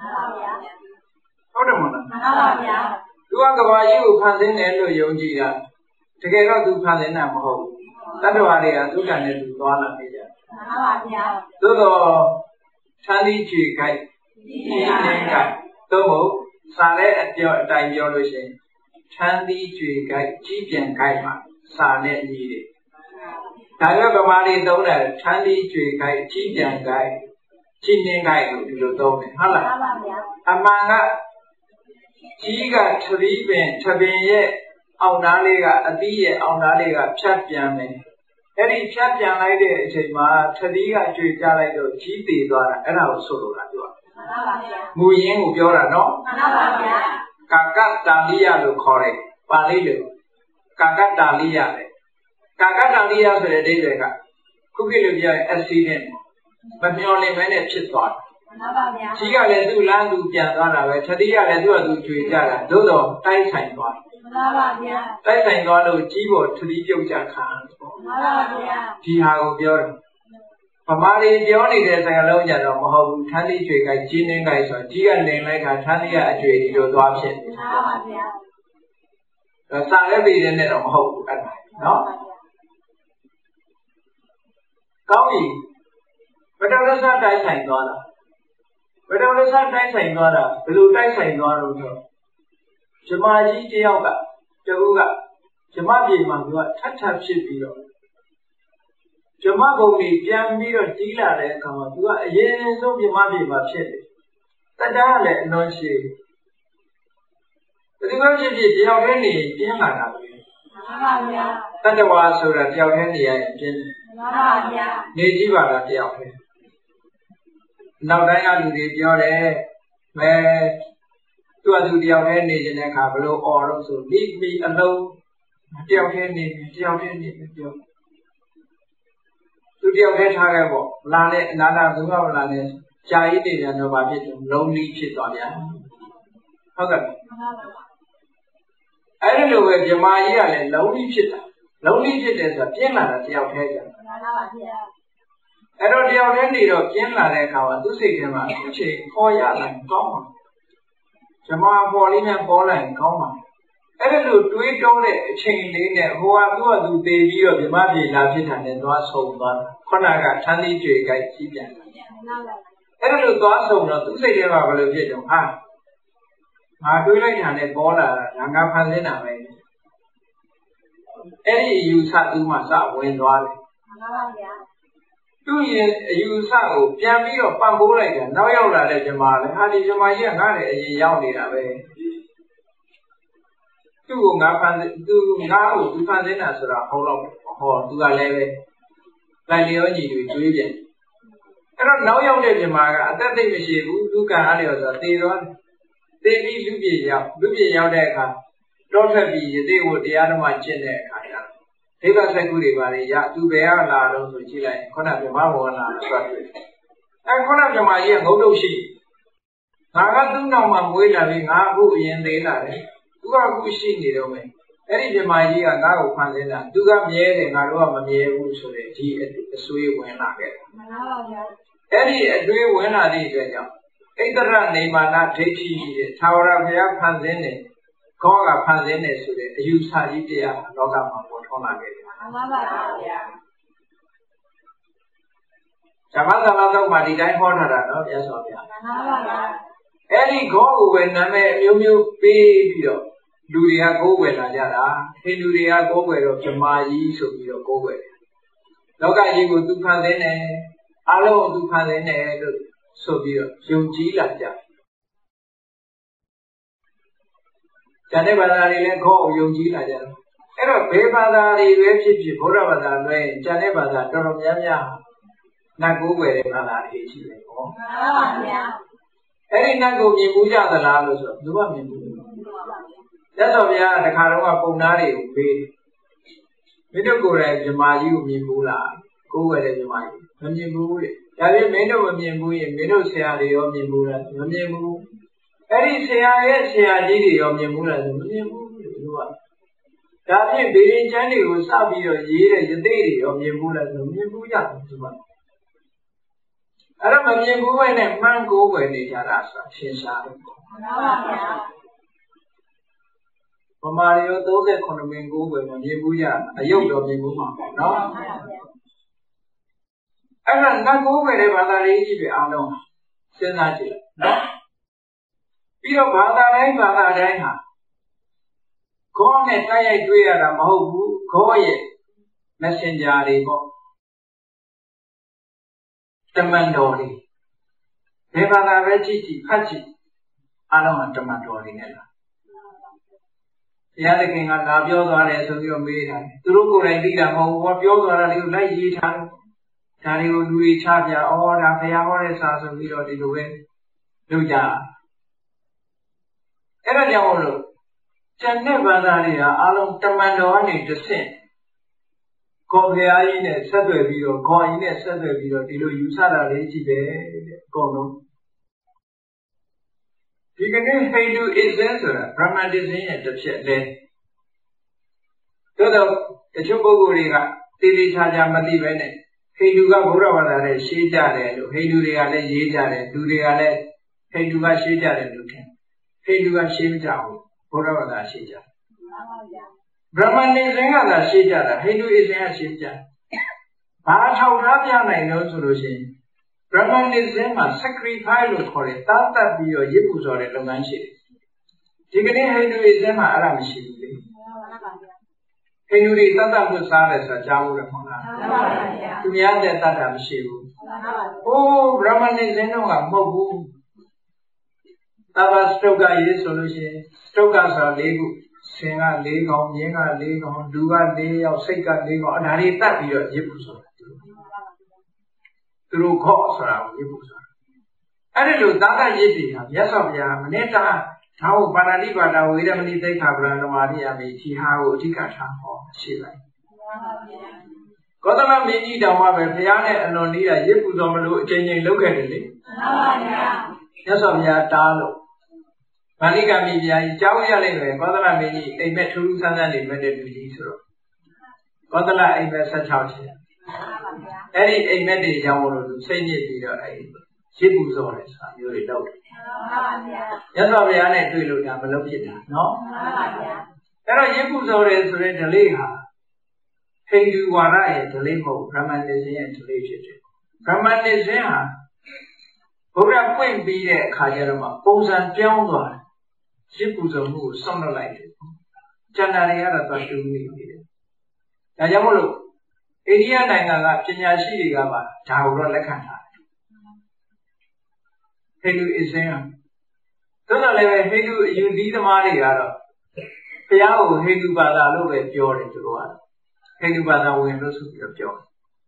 Hold on. You are going to pass in Elo Yongia. Together to pass in Namo. That's why they are looking at the Donna Media. Dodo Chandy Chikai, Chikai, Tomo, Sale at your dialogy. Chandy Chikai, Chipian Kaima, Sale needed. However, Mari Dona, Chandy Chikai, Chipian Guy, Chipian Guy, you told me. Hala. Amanga Chiga, Triben, Tabine, Aunaliga, Adia, Aunaliga, Chapian. Any champion idea is a ma, Tadiga, Jalago, Chipi, and I was solo. Muyin, Yora, no? Kakat Dalia, to call it, Palilu. Kakat Dalia. Kakat Dalia, the day, Cookie will be an accident, but the only minute she thought. Chiga, let's do land to Jandana, Tadia, let's do to Jala, Dodo, Tai Saint one. Tai Saint one of Chibo to the Yojakan. Tiago Bior. Pamari, the only days I alone, Moho, Tani Trigger, Gin and Guys, or Gigan name like a Tania actually to adoption. The Salabi in the Moho, no? Cowie, but I was not Tai Saint one. ဘယ်တော်လဲစားတိုက်ဆိုင်သွားတာဘယ်လိုတိုက်ဆိုင်သွားလို့ဆိုဇမားကြီးတယောက်ကတကူကဇမပြေမှာသူကထပ်ထပ်ဖြစ်ပြီးတော့ဇမဘုံကြီးပြန်ပြီးတော့ကြီးလာတဲ့အခါမှာသူကအရင်ဆုံးဇမပြေမှာဖြစ်တယ်တတန်းလည်းအလွန်ရှိဘယ်လိုဖြစ်ဖြစ်တယောက်တည်းနေပြင်းလာတာပဲမှန်ပါဗျာတတဝါဆိုတာတယောက်တည်းနေရရင်ပြင်းတယ်မှန်ပါဗျာနေကြည့်ပါလားတယောက်တည်းနောက်တိုင်းကလူတွေပြောတယ်မဲသူ့အတူတယောက်တည်းနေခြင်းတဲ့အခါဘယ်လိုអော်လို့ဆိုမိမိအလုံးတယောက်တည်းနေတယောက်တည်းနေပြောသူတယောက်တည်းထားခဲ့ပေါ့လာနဲ့အနာနာဘုရားလာနဲ့ကြာကြီးနေတယ်တော့ဗာဖြစ်တယ်လုံးလီးဖြစ်သွားဗျာဟုတ်ကဲ့အဲ့ဒီလိုပဲမြမကြီးကလည်းလုံးလီးဖြစ်တာလုံးလီးဖြစ်တယ်ဆိုတာပြင်းလာတာတယောက်တည်းကြာမှန်ပါဗျာအဲ့တော့တယောက်တည်းနေတော့ပြင်းလာတဲ့အခါမှာသူ့စိတ်ထဲမှာအချိန်ခေါ်ရလိုက်ကောင်းပါမြမပေါ်လေးနဲ့ပေါ်လိုက်ကောင်းပါအဲ့ဒါလိုတွေးတောတဲ့အချိန်လေးနဲ့ဟိုကသူ့အတူတည်ပြီးတော့မြမပြေလာဖြစ်တာနဲ့သွားဆုံးသွားတာခုနကထန်းသေးကြွေကြိုက်ကြီးပြန်အဲ့ဒါလိုသွားဆုံးတော့သူ့စိတ်ထဲမှာဘယ်လိုဖြစ်တော့ဟာငါတွေးလိုက်တာနဲ့ပေါ်လာတာငါဖန်ဆင်းတာပဲအဲ့ဒီယူဆသူမှစဝင်သွားတယ်မှန်ပါဗျာသူ့ရဲ့အယူဆကိုပြန်ပြီးတော့ပံ့ပိုးလိုက်တာနောက်ရောက်လာတဲ့မြမလည်းဟာဒီမြမကြီးကငါ့ရဲ့အရင်ရောက်နေတာပဲသူ့ကိုငါဖန်သူငါ့ကိုသူဖန်ဆင်းတာဆိုတာဟုတ်တော့ဟောသူကလည်းပဲလိုက်လျောညီတွေကျွေးပြန်အဲ့တော့နောက်ရောက်တဲ့မြမကအသက်သိမရှိဘူးသူကံအားလျော်ဆိုတာသေတော့သေပြီးလူပြေရောက်လူပြေရောက်တဲ့အခါတော့ထွက်ပြီးရေသေးကိုတရားဓမ္မကျင့်တဲ့အခါကျတော့ဒိဗ္ဗစကုတွေပါလေရသူဘယ်ကလာတော့ဆိုကြည့်လိုက်ခုနမြမဘောလာဆိုတာတွေ့အဲ့ခုနမြမကြီးကငုတ်တုတ်ရှိငါကသူ့နောက်မှာမွေးလာပြီးငါအခုအရင်သေးလာတယ်သူကအခုရှိနေတော့မယ်အဲ့ဒီမြမကြီးကငါ့ကိုဖန်ဆင်းတာသူကမြဲတယ်ငါတို့ကမမြဲဘူးဆိုတဲ့ဒီအဆွေးဝင်လာခဲ့မှန်ပါဗျာအဲ့ဒီအတွေးဝင်လာတဲ့အတွက်ကြောင့်ဣတရနေမာနဒိဋ္ဌိရှိတဲ့သာဝရဘုရားဖန်ဆင်းတယ်ခေါကဖန်ဆင်းတယ်ဆိုတဲ့အယူဆကြီးတရားလောကမှာပေါ်ထွန်းလာခဲ့တယ်မှန်ပါပါဗျာဓမ္မသမာတော့မှဒီတိုင်းဟောထားတာနော်မြတ်စွာဘုရားမှန်ပါပါအဲ့ဒီခေါကိုပဲနာမည်အမျိုးမျိုးပေးပြီးတော့လူတွေကကိုးကွယ်လာကြတာဟိန္ဒူတွေကကိုးကွယ်တော့ဗမာကြီးဆိုပြီးတော့ကိုးကွယ်တယ်လောကကြီးကိုသူဖန်ဆင်းတယ်အလုံးကိုသူဖန်ဆင်းတယ်လို့ဆိုပြီးတော့ယုံကြည်လာကြကျန်တဲ့ဘာသာတွေလည်းခေါကိုယုံကြည်လာကြတယ်အဲ့တော့ဘယ်ဘာသာတွေပဲဖြစ်ဖြစ်ဘုရားဘာသာလွဲကျန်တဲ့ဘာသာတော်တော်များများနတ်ကိုးကွယ်တဲ့ဘာသာတွေရှိတယ်ဟောမှန်ပါဗျာအဲ့ဒီနတ်ကိုမြင်ဘူးကြသလားလို့ဆိုတော့ဘယ်မှမြင်ဘူးရသော်ဗျာတခါတော့ကပုံသားတွေကိုပေးမင်းတို့ကိုယ်တိုင်မြမကြီးကိုမြင်ဘူးလားကိုယ်ဝယ်တဲ့မြမကြီးမမြင်ဘူးတဲ့ဒါပြင်မင်းတို့မမြင်ဘူးရင်မင်းတို့ဆရာတွေရောမြင်ဘူးလားမမြင်ဘူးအဲ့ဒီဆရာရဲ့ဆရာကြီးတွေရောမြင်ဘူးလားဆိုမမြင်ဘူးတဲ့သူကဒါဖြင့်ဗေဒင်ကျမ်းတွေကိုစပြီးတော့ရေးတဲ့ယသိတွေရောမြင်ဘူးလားဆိုမြင်ဘူးကြတယ်သူကအဲ့တော့မမြင်ဘူးပဲနဲ့မှန်းကိုယ်ဝယ်နေကြတာဆိုတာရှင်းရှားတယ်ပေါ့မှန်ပါဗျာဗမာရီရောသုံးခုမင်းကိုယ်ပဲမမြင်ဘူးရအယုတ်တော့မြင်ဘူးမှာပေါ့နော်အဲ့ဒါနတ်ကိုယ်ပဲတဲ့ဘာသာရေးကြီးပဲအားလုံးစဉ်းစားကြည့်နော်ပြီးတော့ဘာသာတိုင်းဘာသာတိုင်းဟာခေါင်းနဲ့တိုက်ရိုက်တွေ့ရတာမဟုတ်ဘူးခေါင်းရဲ့ messenger တွေပေါ့တမန်တော်တွေဘယ်ဘာသာပဲကြည့်ကြည့်ဖတ်ကြည့်အားလုံးကတမန်တော်တွေနဲ့လားဘုရားသခင်ကလာပြောသွားတယ်ဆိုပြီးတော့မေးတာသူတို့ကိုယ်တိုင်သိတာမဟုတ်ဘူးပြောသွားတာလေးကိုလိုက်ရေးထားဒါတွေကိုလူတွေချပြဩဒါဘုရားဟောတဲ့စာဆိုပြီးတော့ဒီလိုပဲလုပ်ကြအဲ့ဒါကြောင့်မို့လို့ကျန်တဲ့ဘာသာတွေကအားလုံးတမန်တော်ကနေတစ်ဆင့်ခေါ်ဘုရားကြီးနဲ့ဆက်သွယ်ပြီးတော့ခေါ်ကြီးနဲ့ဆက်သွယ်ပြီးတော့ဒီလိုယူဆတာလေးရှိတယ်တဲ့အကုန်လုံးဒီကနေ့ဟိန္ဒူအစ္စလာမ်ဆိုတာဗြဟ္မန်တစ်စင်းရဲ့တစ်ဖြစ်လဲတို့တော့တချို့ပုဂ္ဂိုလ်တွေကတေးသေးချာချာမသိပဲနဲ့ဟိန္ဒူကဘုရားဘာသာနဲ့ရှင်းကြတယ်လို့ဟိန္ဒူတွေကလည်းရေးကြတယ်လူတွေကလည်းဟိန္ဒူကရှင်းကြတယ်လို့ထင်ဟိန္ဒူကရှင်းမကြဘူးဘုရားဘာသာရှင်းကြတယ်ဗြဟ္မန်တစ်စင်းကသာရှင်းကြတာဟိန္ဒူအစ္စလာမ်ကရှင်းကြဘာထောက်ထားပြနိုင်လို့ဆိုလို့ရှိရင် Brahmanism မှာ sacrifice လို့ခေါ်တယ်တားတတ်ပြီးတော့ရစ်ပူဇော်တဲ့လုပ်ငန်းရှိတယ်ဒီကနေ့ Hinduism မှာအဲ့ဒါမရှိဘူးလေဟိန္ဒူတွေတတ်တတ်လို့စားတယ်ဆိုတာကြားလို့ရမလားသူများတဲ့တတ်တာမရှိဘူးဟိုး Brahmanism တော့ကမဟုတ်ဘူးသဘာစတုတ်ကရေးဆိုလို့ရှိရင်စတုတ်ကဆိုတာ၄ခုဆင်က၄ကောင်မြင်းက၄ကောင်လူက၄ယောက်စိတ်က၄ကောင်အဒါတွေတတ်ပြီးတော့ရစ်ပူဇော်တယ်သူတို့ခေါ်ဆိုတာကိုရစ်ပူဇော်အဲ့ဒီလိုသာသရစ်တွေဟာမြတ်စွာဘုရားမနေ့ကဒါကိုပါဏာတိပါဒဝေရမဏိသိက္ခာပရဏမာရိယာမေဒီဟာကိုအဓိကထားဟောရှိလိုက်ကောသလမင်းကြီးတောင်မှပဲဘုရားနဲ့အလွန်လေးတာရစ်ပူဇော်မလို့အချိန်ချင်းလုပ်ခဲ့တယ်လေမှန်ပါဗျာမြတ်စွာဘုရားတားလို့ဗာလိကမိဗျာကြီးကြောက်ရလိုက်တယ်ကောသလမင်းကြီးအိမ်မက်ထူးထူးဆန်းဆန်းနေမဲ့တဲ့လူကြီးဆိုတော့ကောသလအိမ်မက်၁၆ချက်အဲ့ဒီအိမ်မက်တွေကြောင့်လို့သူစိတ်ညစ်ပြီးတော့အဲ့ရစ်ပူဇော်တယ်ဆိုတာမျိုးတွေလုပ်တယ်မှန်ပါဗျာမြတ်စွာဘုရားနဲ့တွေ့လို့ဒါမလုပ်ဖြစ်တာနော်မှန်ပါဗျာအဲ့တော့ရစ်ပူဇော်တယ်ဆိုတဲ့ဓလေ့ဟာဟိန္ဒူဝါဒရဲ့ဓလေ့မဟုတ် Brahmanism ရဲ့ဓလေ့ဖြစ်တယ် Brahmanism ဟာဘုရားပွင့်ပြီးတဲ့အခါကျတော့မှပုံစံပြောင်းသွားတယ်ရစ်ပူဇော်မှုကိုဆောင်းလွတ်လိုက်တယ်ကျန်တာတွေကတော့သွားတူနေတယ်ဒါကြောင့်မို့လို့အိန္ဒိယနိုင်ငံကပညာရှိတွေကပါဒါကိုတော့လက်ခံထားတယ်ဟိန္ဒူအစ္စလာမ်သို့တော်လည်းပဲဟိန္ဒူအယူသီးသမားတွေကတော့ဘုရားကိုဟိန္ဒူဘာသာလို့ပဲပြောတယ်သူတို့ကဟိန္ဒူဘာသာဝင်လို့ဆိုပြီးတော့ပြော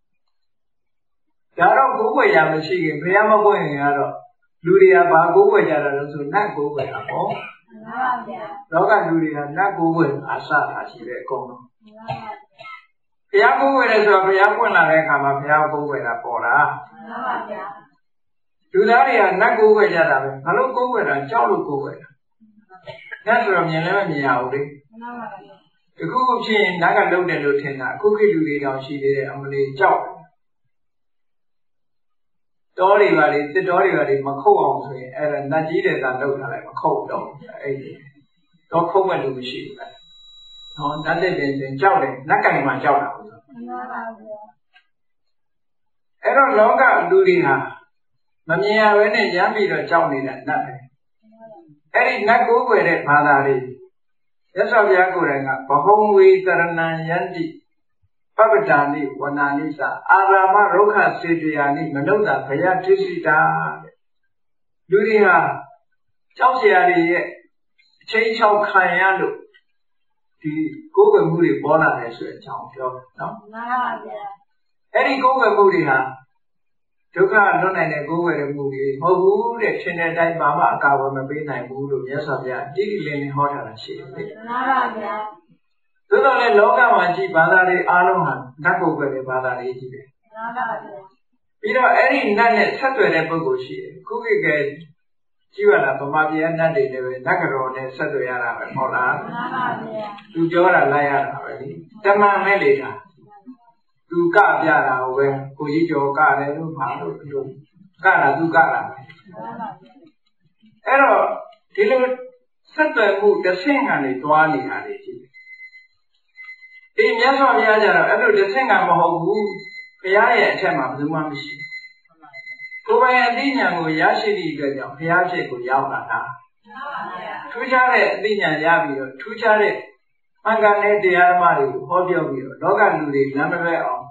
တယ်ဒါတော့ကိုယ်ွယ်ရမရှိခင်ဘုရားမပွင့်ရင်ကတော့လူတွေကဘာကိုယ်ွယ်ကြတာလို့ဆိုနတ်ကိုယ်ွယ်တာပေါ့မှန်ပါဗျာလောကလူတွေကနတ်ကိုယ်ွယ်အစတာရှိတယ်အကုန်လုံးဘုရားကိုယ်ွယ်တယ်ဆိုတော့ဘုရားပွင့်လာတဲ့အခါမှာဘုရားကိုယ်ွယ်တာပေါ်တာမှန်ပါဗျာလူသားတွေကနတ်ကိုယ်ွယ်ကြတာပဲဘာလို့ကိုယ်ွယ်တာကြောက်လို့ကိုယ်ွယ်တာနတ်ဆိုတော့မြင်လည်းမမြင်ရဘူးလေမှန်ပါဗျာဒီခုခုဖြစ်ရင်နတ်ကလုံတယ်လို့ထင်တာအခုခေတ်လူတွေတောင်ရှိသေးတယ်အမလေးကြောက်တော်တွေပါလေတစ်တော်တွေပါလေမခုတ်အောင်ဆိုရင်အဲ့ဒါနတ်ကြီးတဲ့သာလောက်ထားလိုက်မခုတ်တော့အဲ့ဒီတော့ခုတ်မဲ့လူမရှိဘူးလားဟောနတ်တဲ့ပင်ဆိုရင်ကြောက်တယ်နတ်ကံမှာကြောက်တာဟုတ်လားမှန်ပါပါအဲ့တော့လောကလူတွေဟာမမြင်ရဘဲနဲ့ရမ်းပြီးတော့ကြောက်နေတာနတ်ပဲအဲ့ဒီနတ်ကိုယ်ွယ်တဲ့ဘာသာတွေရသော်ဘုရားကိုယ်တိုင်ကဘဟုံဝေတရဏံယန္တိပပ္ပတာနိဝနာနိသအာရာမရုခစေတယာနိမနုဿဘယတိစိတာတဲ့လူတွေဟာကြောက်စရာတွေရဲ့အချိန်ချောက်ခံရလို့ဒီကိုယ်ွယ်မှုတွေပေါ်လာတယ်ဆိုတဲ့အကြောင်းပြောတယ်နော်မှန်ပါဗျာအဲ့ဒီကိုယ်ွယ်မှုတွေဟာဒုက္ခလွတ်နိုင်တဲ့ကိုယ်ွယ်မှုတွေမဟုတ်ဘူးတဲ့ရှင်တဲ့အတိုင်းဘာမှအကာအကွယ်မပေးနိုင်ဘူးလို့မြတ်စွာဘုရားတိတိလင်းလင်းဟောထားတာရှိတယ်လေမှန်ပါဗျာသို့တော်လည်းလောကမှာကြည့်ဘာသာတွေအားလုံးဟာနတ်ကိုယ်ွယ်တဲ့ဘာသာတွေကြီးပဲမှန်ပါဗျာပြီးတော့အဲ့ဒီနတ်နဲ့ဆက်သွယ်တဲ့ပုဂ္ဂိုလ်ရှိတယ်ခုခေတ်ကကြည့်ရတာဗမာပြည်နတ်တွေလည်းပဲနတ်ကတော်နဲ့ဆက်သွယ်ရတာပဲဟုတ်လားမှန်ပါဗျာသူပြောတာလိုက်ရတာပဲလေတမန်မဲ့လေတာသူကပြတာဟိုပဲကိုကြီးကျော်ကတယ်လို့ဘာလို့လို့ကတာသူကတာပဲအဲ့တော့ဒီလိုဆက်သွယ်မှုတစ်ဆင့်ကနေတွားနေတာလေကြည့်ဒီမြတ်စွာဘုရားကျတော့အဲ့လိုတစ်ဆင့်ကမဟုတ်ဘူးဘုရားရဲ့အထက်မှာဘယ်သူမှမရှိကိုယ်ပိုင်အသိဉာဏ်ကိုရရှိသည့်အတွက်ကြောင့်ဘုရားဖြစ်ကိုရောက်လာတာထူးခြားတဲ့အသိဉာဏ်ရပြီးတော့ထူးခြားတဲ့မှန်ကန်တဲ့တရားဓမ္မတွေကိုဟောပြောပြီးတော့လောကလူတွေလမ်းမလွဲအောင်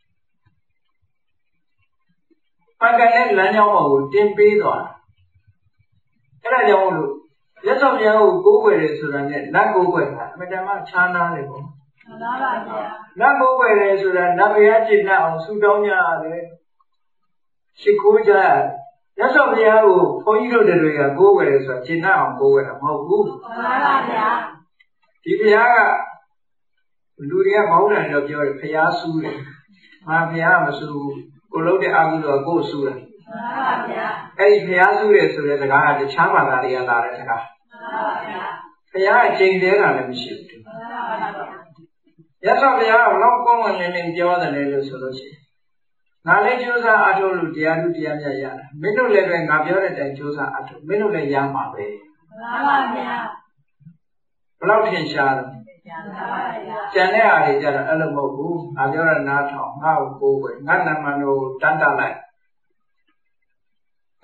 မှန်ကန်တဲ့လမ်းကြောင်းပေါ်ကိုတင်ပေးသွားတာအဲ့ဒါကြောင့်မို့လို့ရသော်ဘုရားကိုကိုးကွယ်တယ်ဆိုတာနဲ့နတ်ကိုးကွယ်တာအမှန်တမ်းခြားနားတယ်ပေါ့မှန်ပါပါဗျာနတ်ကိုးကွယ်တယ်ဆိုတာနတ်ဘုရားကျင့်တတ်အောင်ဆုတောင်းကြရတယ်ရှိခိုးကြရတယ်ရသော်ဘုရားကိုဘုန်းကြီးတို့တွေကကိုးကွယ်တယ်ဆိုတာကျင့်တတ်အောင်ကိုးကွယ်တာမဟုတ်ဘူးမှန်ပါပါဗျာဒီဘုရားကလူတွေကဘောင်းတယ်တော့ပြောတယ်ဘုရားဆူးတယ်ငါဘုရားမဆူးကိုလုံးတဲ့အကုသိုလ်ကိုဆူးတယ်မှန်ပါဗျာအဲ့ဒီဘုရားဆူးတယ်ဆိုတဲ့စကားကတခြားဘာသာတွေကလာတဲ့စကားမှန်ပါဗျာဘုရားအချိန်သေးတာလည်းမရှိဘူးမှန်ပါဗျာရသော်ဘုရားကတော့ကောင်းဝင်လင်းလင်းပြောတယ်လေလို့ဆိုလို့ရှိရင်ငါလည်းကြိုးစားအထောက်လို့တရားသူတရားမြတ်ရတာမင်းတို့လည်းပဲငါပြောတဲ့အတိုင်းကြိုးစားအထောက်မင်းတို့လည်းရမှာပဲမှန်ပါဗျာဘယ်လောက်ထင်ရှားလဲကျန်တဲ့အားတွေကြတော့အဲ့လိုမဟုတ်ဘူးငါပြောရနားထောင်ငါ့ကိုကိုးကွယ်ငါနာမတော်ကိုတန်းတလိုက်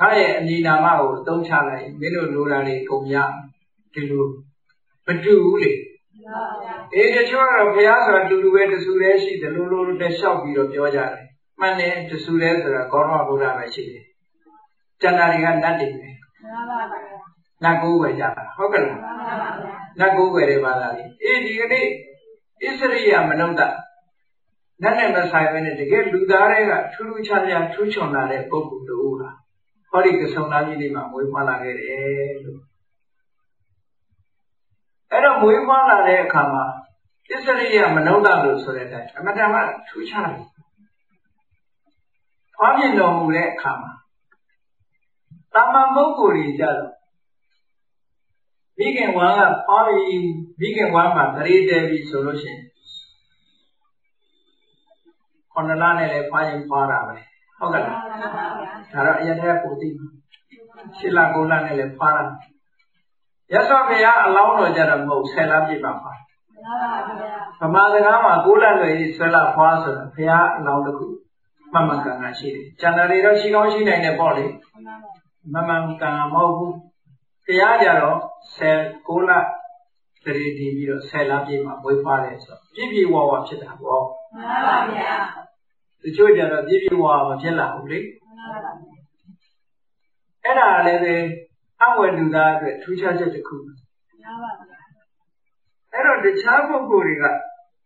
他也你那嘛我东下来，没有路那里供养，这路不住嘞。哎，这说了，不要说路路外的苏来西的路路的小皮了标价嘞，慢呢这苏来是了，高嘛不然来去的，在那里看那地呢，那古怪家好个啦，那古怪的吧那里，哎，这个的，以色列也没弄的。那那么才问的这个路大那个出路差点出穷那的不不多了，好的个送那里的嘛，没法那个的，哎，那没法那的看嘛，以色列也没弄到路出来的，那么他们出差了，方面都没来看嘛，他们蒙古人家的，你跟我啊，方面你跟我嘛，这里这里说了些。可能拉那来发音发了呗，好个啦，他说也太不对，是那个拉那来发了，也说不呀，老多家的冇菜那没办法，他妈的他妈过来了，吃了发是了，不呀老的苦，慢慢干干去的，将来的西高西南的包的，慢慢干干毛苦，不呀家了，吃过了，这里地皮了，菜那没嘛没发的说，皮皮娃娃吃的好。这就叫做皮皮娃娃偏老的，哎，那那个安徽路那个出车这就苦，哎，那这车不苦的个，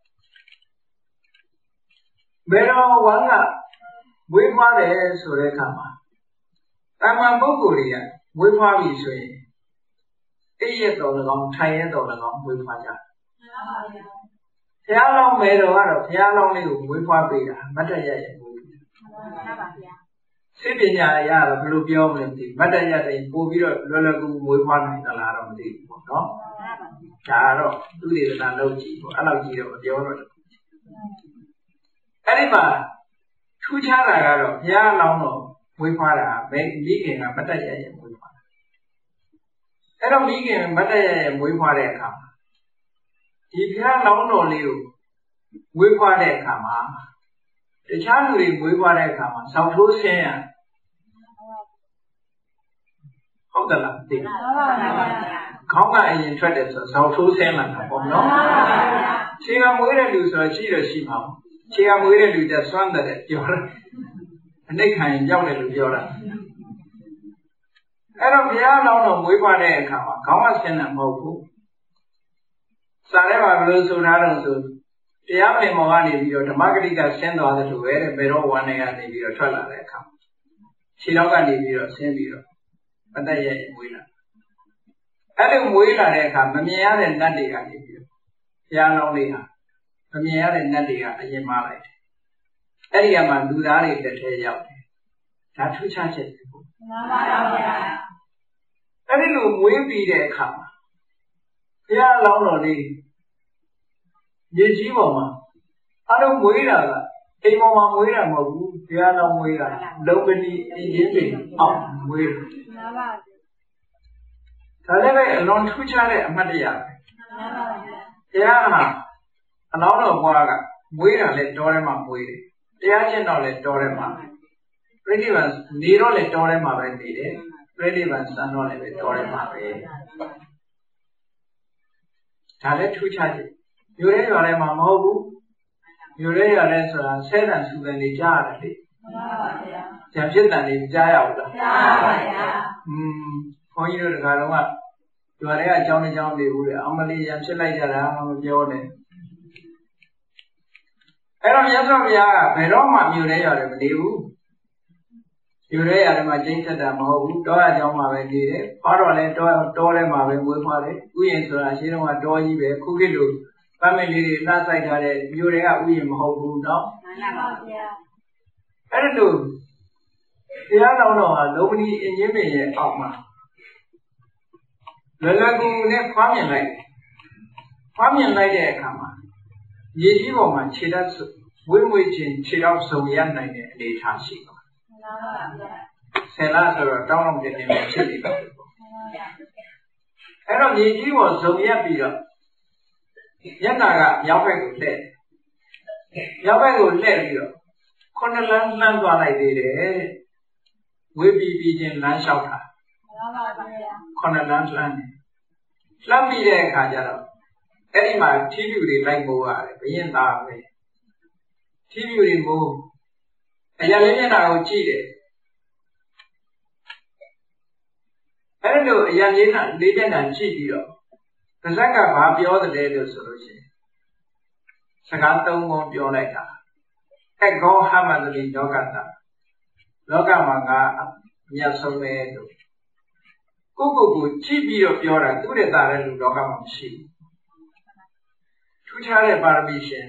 没了完了，违法的说来看嘛，咱们不苦的呀，违法未遂，一夜到了讲，三夜到了讲，违法家。ဘုရားလောင်းမယ်တော့ကတော့ဘုရားလောင်းလေးကိုမွေးဖွားပေးတာမတ်တရရဲ့မွေးပေးတာပါဗျာစိတ်ပညာရတော့ဘယ်လိုပြောမလဲမသိမတ်တရတဲ့ပို့ပြီးတော့လွယ်လွယ်ကူကူမွေးဖွားနိုင်သလားတော့မသိဘူးပေါ့နော်ဒါတော့သူတွေသာလုပ်ကြည့်ပေါ့အဲ့လောက်ကြည့်တော့မပြောတော့ဘူးအဲ့ဒီမှာထူးခြားတာကတော့ဘုရားလောင်းတော့မွေးဖွားတာမိခင်ကမတ်တရရဲ့မွေးဖွားတာအဲ့တော့မိခင်မတ်တရရဲ့မွေးဖွားတဲ့အခါဒီဘုရားလောင်းတော်လေးကိုမွေးဖွားတဲ့အခါမှာတခြားလူတွေမွေးဖွားတဲ့အခါမှာစောင့်ထိုးဆင်းရဟုတ်တယ်လားသိလားခေါင်းကအရင်ထွက်တယ်ဆိုစောင့်ထိုးဆင်းလာတာပေါ့နော်ခြေကမွေးတဲ့လူဆိုတော့ရှိတော့ရှိမှာပေါ့ခြေကမွေးတဲ့လူတက်စွမ်းတယ်ပြောတာအနိဋ္ဌာရင်ကြောက်တယ်လို့ပြောတာအဲ့တော့ဘုရားလောင်းတော်မွေးဖွားတဲ့အခါမှာခေါင်းကဆင်းတယ်မဟုတ်ဘူးစာထဲမှာဘယ်လိုဆိုထားတော့ဆိုတရားပင်မောကနေပြီးတော့ဓမ္မဂတိကဆင်းသွားတယ်လို့ပဲတဲ့ဘယ်တော့ဝါနေကနေပြီးတော့ထွက်လာတဲ့အခါခြေတော့ကနေပြီးတော့ဆင်းပြီးတော့ပတ္တရဲ့မွေးလာအဲ့လိုမွေးလာတဲ့အခါမမြင်ရတဲ့နတ်တွေကနေပြီးတော့ဘုရားလောင်းလေးဟာမမြင်ရတဲ့နတ်တွေကအရင်မလိုက်တယ်အဲ့ဒီကမှလူသားတွေတက်ထဲရောက်တယ်ဒါထူးခြားချက်ပဲပေါ့မှန်ပါဗျာအဲ့ဒီလိုမွေးပြီးတဲ့အခါမှာဘုရားလောင်းတော်လေးမြေကြီးပေါ်မှာအလုံးမွေးတာကအိမ်ပေါ်မှာမွေးတာမဟုတ်ဘူးဘုရားလောင်းမွေးတာလုံပတိအင်းကြီးပင်အောင်မွေးတာမှန်ပါဒါလည်းပဲအလွန်ထူးခြားတဲ့အမှတ်တရပဲမှန်ပါဘုရားဟာအလောင်းတော်ဘွားကမွေးတာလည်းတောထဲမှာမွေးတယ်တရားကျင့်တော့လည်းတောထဲမှာပြိဋိဘံနေတော့လည်းတောထဲမှာပဲနေတယ်ပြိဋိဘံစံတော့လည်းပဲတောထဲမှာပဲဒါလည်းထူးခြားတယ်မြို့ရဲရွာထဲမှာမဟုတ်ဘူးမြို့ရဲရွာထဲဆိုတာဆဲတန်ဆူတန်တွေကြားရတယ်လေမှန်ပါဗျာဉာဏ်ဖြစ်တန်တွေကြားရဘူးလားကြားပါဗျာอืมဘုန်းကြီးတို့တခါတော့ကရွာထဲကအကြောင်းအကြောင်းတွေဘူးလေအမလေးဉာဏ်ဖြစ်လိုက်ကြတာမပြောနဲ့အဲ့တော့မြတ်စွာဘုရားကဘယ်တော့မှမြို့ရဲရွာထဲမနေဘူးမြို့ရဲရွာထဲမှာကျင့်သက်တာမဟုတ်ဘူးတောအကြောင်းမှာပဲနေတယ်ဘာတော့လဲတောတောထဲမှာပဲမွေးဖွားတယ်ဥယျာဉ်ဆိုတာရှင်းတော့ကတောကြီးပဲခုခေတ်လိုပန်းမလေးတွေနှားဆိုင်ထားတဲ့မြို့တွေကဥယျာဉ်မဟုတ်ဘူးเนาะမှန်ပါဗျာအဲ့ဒါလို့ဘုရားတော်တော်ဟာလုံးမနီအင်းကြီးပင်ရဲ့အောက်မှာလွယ်လွယ်ကူကူနဲ့ဖွားမြင်လိုက်ဖွားမြင်လိုက်တဲ့အခါမှာရေကြီးပေါ်မှာခြေဓာတ်ဝိမွေချင်းခြေတော့စုံရနိုင်တဲ့အနေအထားရှိပါမှန်ပါဗျာဆယ်လားဆိုတော့တောင်းအောင်ပြင်းပြင်းဖြစ်နေပါဘူးအဲ့တော့ရေကြီးပေါ်စုံရက်ပြီးတော့ညနာကမြောက်ဘက်ကိုလှည့်မြောက်ဘက်ကိုလှည့်ပြီးတော့ခုနှစ်လမ်းလှမ်းသွားလိုက်သေးတယ်ဝေပြီးပြီးချင်းလမ်းလျှောက်တာခုနှစ်လမ်းလမ်းနေလှမ်းပြီးတဲ့အခါကျတော့အဲ့ဒီမှာထီးပြူတွေလိုက်မိုးရတယ်ဘယင်သားပဲထီးပြူတွေမိုးအရာလေးမျက်နှာကိုကြည့်တယ်အဲ့လိုအရာလေးနှာလေးမျက်နှာကြည့်ပြီးတော့ပါဇက်ကဘာပြောတယ်လို့ဆိုလို့ရှိရင်စကားသုံးခုပြောလိုက်တာအကောဟမတတိလောကတာလောကမှာကအမြတ်ဆုံးပဲလို့ကိုကိုကိုကြည့်ပြီးတော့ပြောတာသူ့ရဲ့တာတဲ့လူလောကမှာမရှိဘူးထူးခြားတဲ့ပါရမီရှင်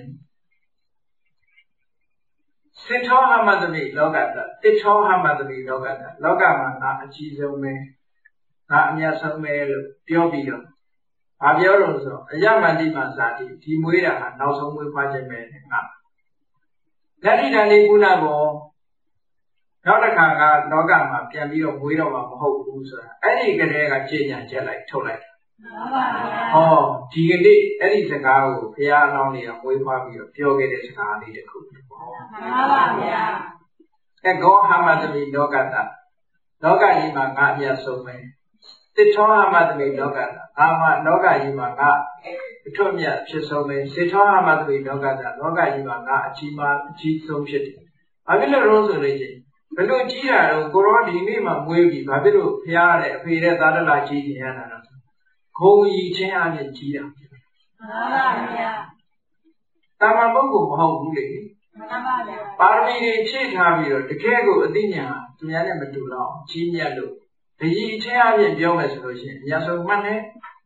စေထောဟမတတိလောကတာတိထောဟမတတိလောကတာလောကမှာငါအကြီးဆုံးပဲငါအမြတ်ဆုံးပဲလို့ပြောပြီးတော့ဘာပြောလို့ဆိုအယမန္တိမှာဇာတိဒီမွေးတာဟာနောက်ဆုံးမွေးဖွားခြင်းပဲငါလက်တိတန်လေးကုဏဘောနောက်တစ်ခါကလောကမှာပြန်ပြီးတော့မွေးတော့မှာမဟုတ်ဘူးဆိုတာအဲ့ဒီကလေးကကြည်ညာချက်လိုက်ထုတ်လိုက်ဟောဒီကနေ့အဲ့ဒီစကားကိုဘုရားအလောင်းလေးကမွေးဖွားပြီးတော့ပြောခဲ့တဲ့စကားလေးတစ်ခုမှန်ပါဗျာအကောဟမတမိလောကတာလောကကြီးမှာငါအမြတ်ဆုံးပဲတိထောဟမတမိလောကတာငါမှလောကကြီးမှာငါအထွတ်မြတ်ဖြစ်ဆုံးပဲစေထောဟမတမိလောကတာလောကကြီးမှာငါအကြီးမားအကြီးဆုံးဖြစ်တယ်ဘာဖြစ်လို့လို့ဆိုလို့ချင်းဘယ်လိုကြီးတာတော့ကိုရောဒီနေ့မှမွေးပြီဘာဖြစ်လို့ဖျားတဲ့အဖေတဲ့သာတလာကြီးနေရတာတော့ဂုံကြီးချင်းအပြင်ကြီးတာမှန်ပါဗျာတာမန်ပုဂ္ဂိုလ်မဟုတ်ဘူးလေမှန်ပါဗျာပါရမီတွေဖြည့်ထားပြီးတော့တကယ်ကိုအသိဉာဏ်သူများနဲ့မတူတော့ကြီးမြတ်လို့ဒီချင်းအပြင်ပြောမယ်ဆိုလို့ရှိရင်အများဆုံးမှန်တယ်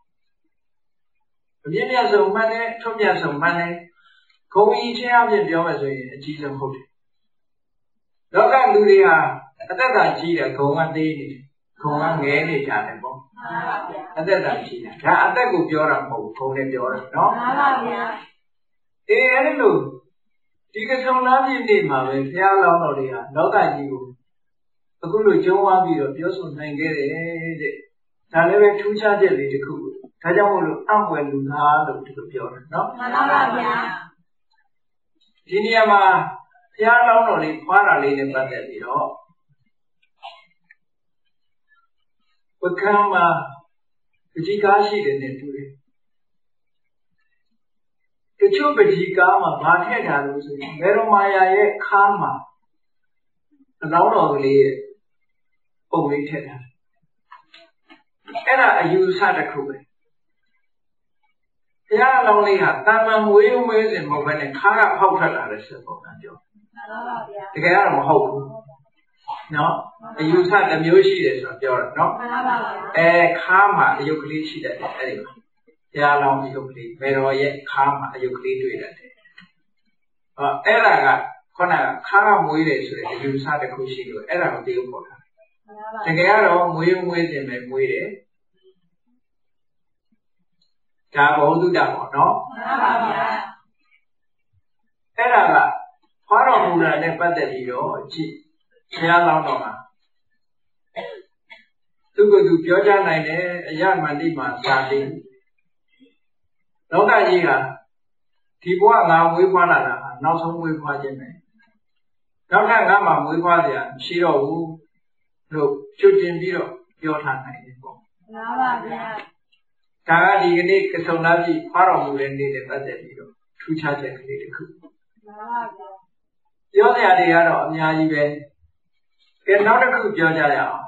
အမြင့်မြတ်ဆုံးမှန်တယ်ထွတ်မြတ်ဆုံးမှန်တယ်ဂုံကြီးချင်းအပြင်ပြောမယ်ဆိုရင်အကြီးဆုံးဟုတ်တယ်လောကလူတွေဟာအသက်သာကြီးတယ်ဂုံကသေးနေတယ်ဂုံကငဲနေကြတယ်ပေါ့မှန်ပါဗျာအသက်သာကြီးတယ်ဒါအသက်ကိုပြောတာမဟုတ်ဘူးဂုံနဲ့ပြောတာနော်မှန်ပါဗျာအေးအဲ့လိုဒီကဆုံလားပြည့်နေ့မှာပဲဘုရားလောင်းတော်တွေကလောကကြီးကိုအခုလိုကျုံးဝါပြီးတော့ပြောဆိုနိုင်ခဲ့တယ်တဲ့ဒါလည်းပဲထူးခြားချက်လေးတစ်ခုဒါကြောင့်မို့လို့အံ့ဖွယ်လူသားလို့ဒီလိုပြောတယ်နော်မှန်ပါဗျာဒီနေရာမှာဘုရားလောင်းတော်လေးဖွားတာလေးနဲ့ပတ်သက်ပြီးတော့ပကံမှာပဋိကားရှိတယ်နဲ့တူတယ်တချို့ပဋိကားမှာဘာထည့်တာလို့ဆိုရင်မေရမာယာရဲ့ခါမှာအလောင်းတော်ကလေးရဲ့ပုံလေးထည့်တာအဲ့ဒါအယူဆတစ်ခုပဲဘုရားအလောင်းလေးဟာတာမန်မွေးမွေးစဉ်မဟုတ်ဘဲနဲ့ခါကဖောက်ထွက်လာတဲ့ဆက်ပုံကပြောတကယ်ကတော့မဟုတ်ဘူးနော်အယူဆတစ်မျိုးရှိတယ်ဆိုတော့ပြောတာနော်အဲခါမှာအယုတ်ကလေးရှိတယ်အဲ့ဒီမှာဘုရားလောင်းအယုတ်ကလေးမေတော်ရဲ့ခါမှာအယုတ်ကလေးတွေ့ရတယ်ဟောအဲ့ဒါကခုနကခါကမွေးတယ်ဆိုတဲ့အယူဆတစ်ခုရှိလို့အဲ့ဒါကိုသိဖို့ပေါ်တာတကယ်ကတော့မွေးမွေးစဉ်ပဲမွေးတယ်ဒါဘုဒ္ဓတာပေါ့နော်မှန်ပါဗျာအဲ့ဒါကဖွားတော်မူတာနဲ့ပတ်သက်ပြီးတော့ကြည့်ဘုရားလောင်းတော်မှာသူကသူပြောကြနိုင်တယ်အယမန္တိမှာစာသိလောကကြီးကဒီဘဝငါမွေးဖွားလာတာနောက်ဆုံးမွေးဖွားခြင်းပဲနောက်ထပ်ငါမှမွေးဖွားစရာမရှိတော့ဘူးလို့ချွတ်တင်ပြီးတော့ပြောထားနိုင်တယ်ပေါ့မှန်ပါဗျာဒါကဒီကနေ့ကဆုံလာပြီဖွားတော်မူတဲ့နေ့နဲ့ပတ်သက်ပြီးတော့ထူးခြားချက်ကလေးတစ်ခုမှန်ပါဗျာပြောစရာတွေကတော့အများကြီးပဲကဲနောက်တစ်ခုပြောကြရအောင်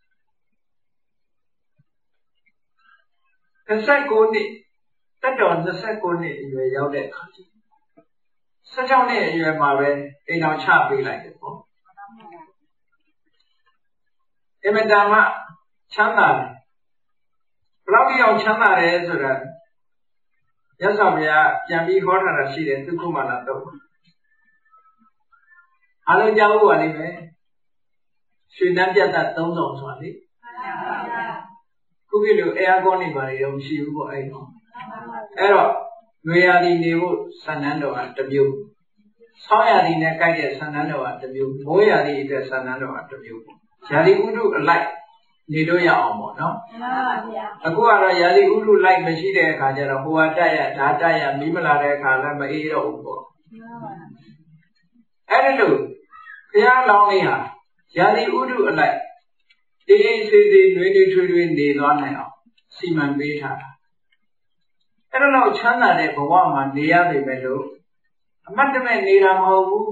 ၂၉နှစ်တက်တော်၂၉နှစ်အရွယ်ရောက်တဲ့အခါကျ၁၆နှစ်အရွယ်မှာပဲအိမ်တော်ချပေးလိုက်တယ်ပေါ့အမတန်မှချမ်းသာတယ်ဘယ်လောက်ကြီးအောင်ချမ်းသာတယ်ဆိုတာရသော်ဘုရားပြန်ပြီးဟောထားတာရှိတယ်သုခုမာလာတော့အားလုံးကြားဖို့ပါလိမ့်မယ်ရွှေနှမ်းပြတ်သက်သုံးဆောင်ဆိုတာလေခုခေတ်လိုအဲယာကွန်နေပါလေတော့မရှိဘူးပေါ့အဲ့တော့အဲ့တော့နွေရာသီနေဖို့ဆန္ဒတော်ကတစ်မျိုးဆောင်းရာသီနဲ့ကိုက်တဲ့ဆန္ဒတော်ကတစ်မျိုးမိုးရာသီအတွက်ဆန္ဒတော်ကတစ်မျိုးပေါ့ရာသီဥတုအလိုက်နေလို့ရအောင်ပေါ့နော်မှန်ပါဗျာအခုကတော့ရာသီဥတုလိုက်မရှိတဲ့အခါကျတော့ဟိုဟာတက်ရဓာတ်တက်ရမီးမလာတဲ့အခါလည်းမအေးတော့ဘူးပေါ့မှန်ပါအဲ့ဒါလို့ဘုရားလောင်းလေးဟာရာသီဥတုအလိုက်အေးစေးသေးနွေးနွေးထွေးထွေးနေသွားနိုင်အောင်စီမံပေးထားတာအဲ့ဒါတော့ချမ်းသာတဲ့ဘဝမှာနေရပေမဲ့လို့အမတ်တမဲ့နေတာမဟုတ်ဘူး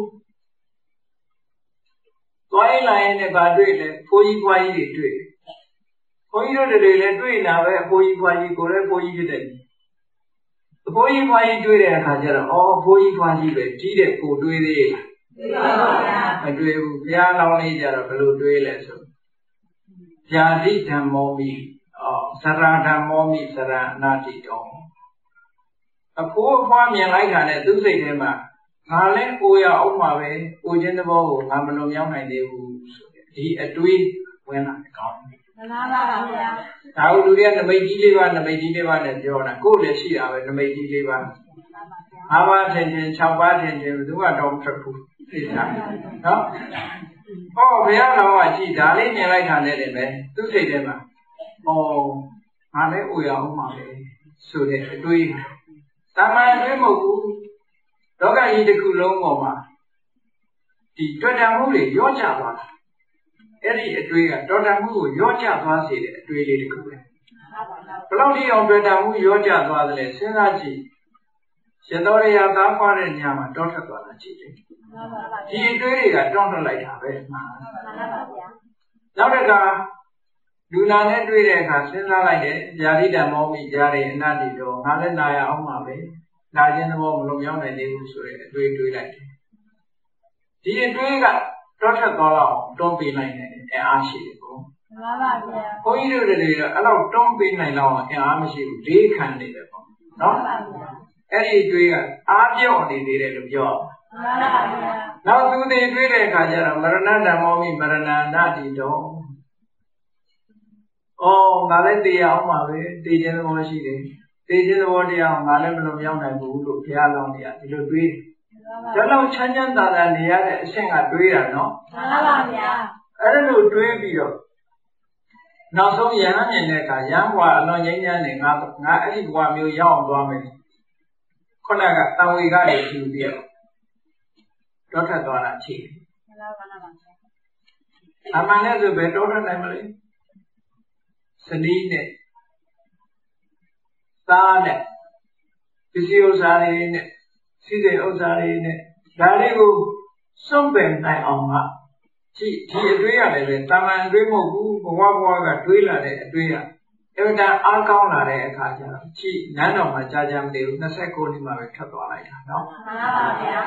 သွားရင်လာရင်လည်းဗာတွေ့လေဖိုးကြီးဖွားကြီးတွေတွေ့ဘုန်းကြီးတို့တွေလည်းတွေ့လာပဲအဖိုးကြီးဖွားကြီးကိုလည်းဖိုးကြီးဖြစ်တယ်အဖိုးကြီးဖွားကြီးတွေ့တဲ့အခါကျတော့အော်ဖိုးကြီးဖွားကြီးပဲကြီးတဲ့ကိုတွေ့သေးတွေ့ပါပါဗျာမတွေ့ဘူးဘုရားလောင်းလေးကြတော့ဘယ်လိုတွေ့လဲဆိုဇာတိဓမ္မောမိအော်သရဓမ္မောမိသရအနာတိတောအဖိုးအဖွားမြင်လိုက်တာနဲ့သူ့စိတ်ထဲမှာငါလည်းကိုရအောင်ပါပဲကိုချင်းသဘောကိုငါမလွန်မြောက်နိုင်သေးဘူးဆိုတဲ့ဒီအတွေးဝင်လာတယ်ကောင်းတယ်မှန်ပါပါဗျာဒါဟုလူတွေကနမိတ်ကြီးလေးပါနမိတ်ကြီးလေးပါနဲ့ပြောတာကိုယ်လည်းရှိတာပဲနမိတ်ကြီးလေးပါ၅ပါးထင်ခြင်း၆ပါးထင်ခြင်းဘယ်သူမှတော့မထွက်ဘူးသိလားနော်ဟောဘုရားတော်ကကြည်ဒါလေးမြင်လိုက်တာနဲ့တည်းပဲသူ့စိတ်ထဲမှာဩငါလည်းအိုရအောင်ပါပဲဆိုတဲ့အတွေးတာမန်အတွေးမဟုတ်ဘူးလောကကြီးတစ်ခုလုံးပေါ်မှာဒီတွေ့တာမှုတွေရော့ချသွားတာအဲ့ဒီအတွေ့ကတော်တန်မှုကိုရော့ချသွားစေတဲ့အတွေ့လေးတစ်ခုပဲဘယ်လောက်ထိအောင်တွေ့တာမှုရော့ချသွားသလဲစဉ်းစားကြည့်ရသောရရသားဖွားတဲ့ညမှာတောထွက်သွားတာကြည့်တယ်ဒီအတွေ့တွေကတောင်းထွက်လိုက်တာပဲမှန်ပါဗျာနောက်တစ်ခါလူနာနဲ့တွေ့တဲ့အခါစဉ်းစားလိုက်တယ်ဗျာတိတံမောမိကြားတယ်အနတ္တိတော့ငါလည်းနာရအောင်ပါပဲနာခြင်းသဘောမလုံးရောက်နိုင်သေးဘူးဆိုတဲ့အတွေ့တွေးလိုက်တယ်ဒီအတွေ့ကတောထွက်သွားတော့တွန်းပေးနိုင်တယ်အင်အားရှိတယ်ဘုရားမှန်ပါဗျာဘုန်းကြီးတို့တွေတော့အဲ့လောက်တွန်းပေးနိုင်တော့အင်အားမရှိဘူးလေးခံနေတယ်ပေါ့နော်မှန်ပါဗျာအဲ့ဒီတွေးကအားပြော့နေသေးတယ်လို့ပြောမှန်ပါဗျာနောက်သူတွေတွေးတဲ့အခါကျတော့မရဏဓမ္မောမိမရဏနာတိတော့အော်ငါလည်းသိအောင်ပါပဲသိခြင်းသဘောရှိတယ်သိခြင်းသဘောတရားငါလည်းမလုံးရောက်နိုင်ဘူးလို့ဘုရားလောင်းတွေကဒီလိုတွေးတယ်ဒါတော့ချမ်းချမ်းသာသာနေရတဲ့အဆင့်ကတွေးတာနော်မှန်ပါဗျာအဲ့ဒါလို့တွေးပြီးတော့နောက်ဆုံးယဟန်မြင်တဲ့အခါယဟန်ဘဝအလွန်ငြိမ်းချမ်းနေငါငါအဲ့ဒီဘဝမျိုးရောက်အောင်သွားမယ်ခုနကတံဝေကတွေယူပြီးတော့ထွက်သွားတာချိတယ်မှန်ပါပါဗျာအမှန်နဲ့ဆိုဘယ်တော့ထွက်နိုင်မလဲစနီးနဲ့သားနဲ့ပစ္စည်းဥစ္စာတွေနဲ့စီးတဲ့ဥစ္စာတွေနဲ့ဒါတွေကိုစွန့်ပယ်နိုင်အောင်ကဒီဒီအတွေးရတယ်ပဲတာမန်အတွေးမဟုတ်ဘူးဘဝဘဝကတွေးလာတဲ့အတွေးကအဲ့ဒါအားကောင်းလာတဲ့အခါကျတော့ကြည့်နန်းတော်မှာကြာကြာမနေဘူးနှစ်၉နှစ်မှပဲထွက်သွားလိုက်တာနော်မှန်ပါဗျာ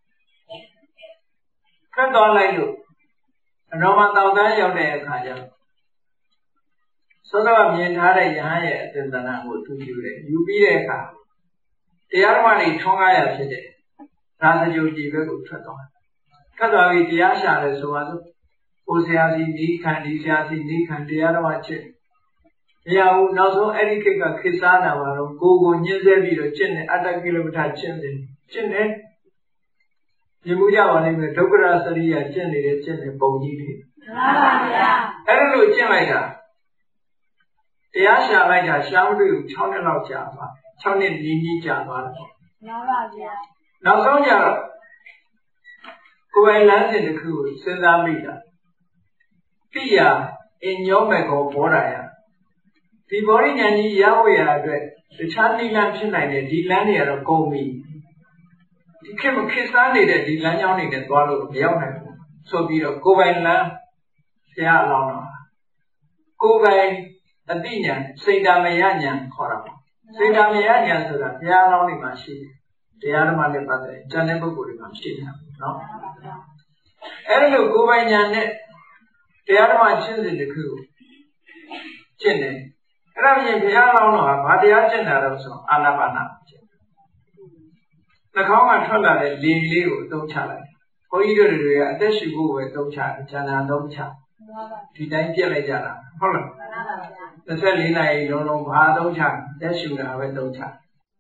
ထွက်သွားလိုက်လို့အတော်မှတောင်တန်းရောက်တဲ့အခါကျတော့သောသောမြင်ထားတဲ့ယဟန်ရဲ့အသင်္တနာကိုသူယူတယ်ယူပြီးတဲ့အခါတရားဓမ္မတွေထွန်းကားရဖြစ်တဲ့ရာဇဂုကြီးဘက်ကိုထွက်သွားထွက်သွားပြီးတရားရှာတယ်ဆိုပါစို့ဟိုဆရာစီဒီခံဒီဆရာစီဒီခံတရားဓမ္မချက်မရဘူးနောက်ဆုံးအဲ့ဒီခေတ်ကခေတ်စားတာပါတော့ကိုကိုညှင်းဆဲပြီးတော့ကျင့်တယ်အတ္တကိလမထကျင့်တယ်ကျင့်တယ်မြင်မှုကြပါလိမ့်မယ်ဒုက္ခရစရိယကျင့်နေတဲ့ကျင့်တဲ့ပုံကြီးတွေမှန်ပါဗျာအဲ့လိုကျင့်လိုက်တာတရားရှာလိုက်တာရှာမတွေ့ဘူး၆နှစ်လောက်ကြာသွား၆နှစ်နီးနီးကြာသွားတယ်မှန်ပါဗျာနောက်ဆုံးကျတော့ကိုယ်ပိုင်လမ်းစဉ်တစ်ခုကိုစဉ်းစားမိတာတိယအညောမဲ့ကောဘောဓာယဒီဘောဓိဉာဏ်ကြီးရဖို့ရအတွက်တခြားနိလန်းဖြစ်နိုင်တဲ့ဒီလမ်းတွေကတော့ကုန်ပြီဒီခေတ်မခေတ်စားနေတဲ့ဒီလမ်းကြောင်းတွေနဲ့သွားလို့မရောက်နိုင်ဘူးဆိုပြီးတော့ကိုယ်ပိုင်လမ်းဆရာအလောင်းတော်ကိုယ်ပိုင်အတိညာစိတ်ဓာမယညာခေါ်တာပေါ့စိတ်ဓာမယညာဆိုတာဘုရားလောင်းတွေမှာရှိတယ်တရားဓမ္မနဲ့ပတ်သက်ကျန်တဲ့ပုဂ္ဂိုလ်တွေမှာရှိတယ်နော်အဲ့လိုကိုယ်ပိုင်ညာနဲ့တရားဓမ္မရှင်းစဉ်တစ်ခုကိုကျင့်တယ်အဲ့ဒါပြင်ဘုရားလောင်းတော်ကဘာတရားကျင့်တာတော့ဆိုအာနာပါနကျင့်နှာခေါင်းကထွက်လာတဲ့လေလေးကိုအသုံးချလိုက်ဘုန်းကြီးတို့တွေကအသက်ရှူဖို့ပဲသုံးချတယ်ကျန်တာသုံးချဒီတိုင်းပြက်လိုက်ကြတာဟုတ်လား၂၄နာရီလုံးလုံးဘာသုံးချသက်ရှူတာပဲသုံးချ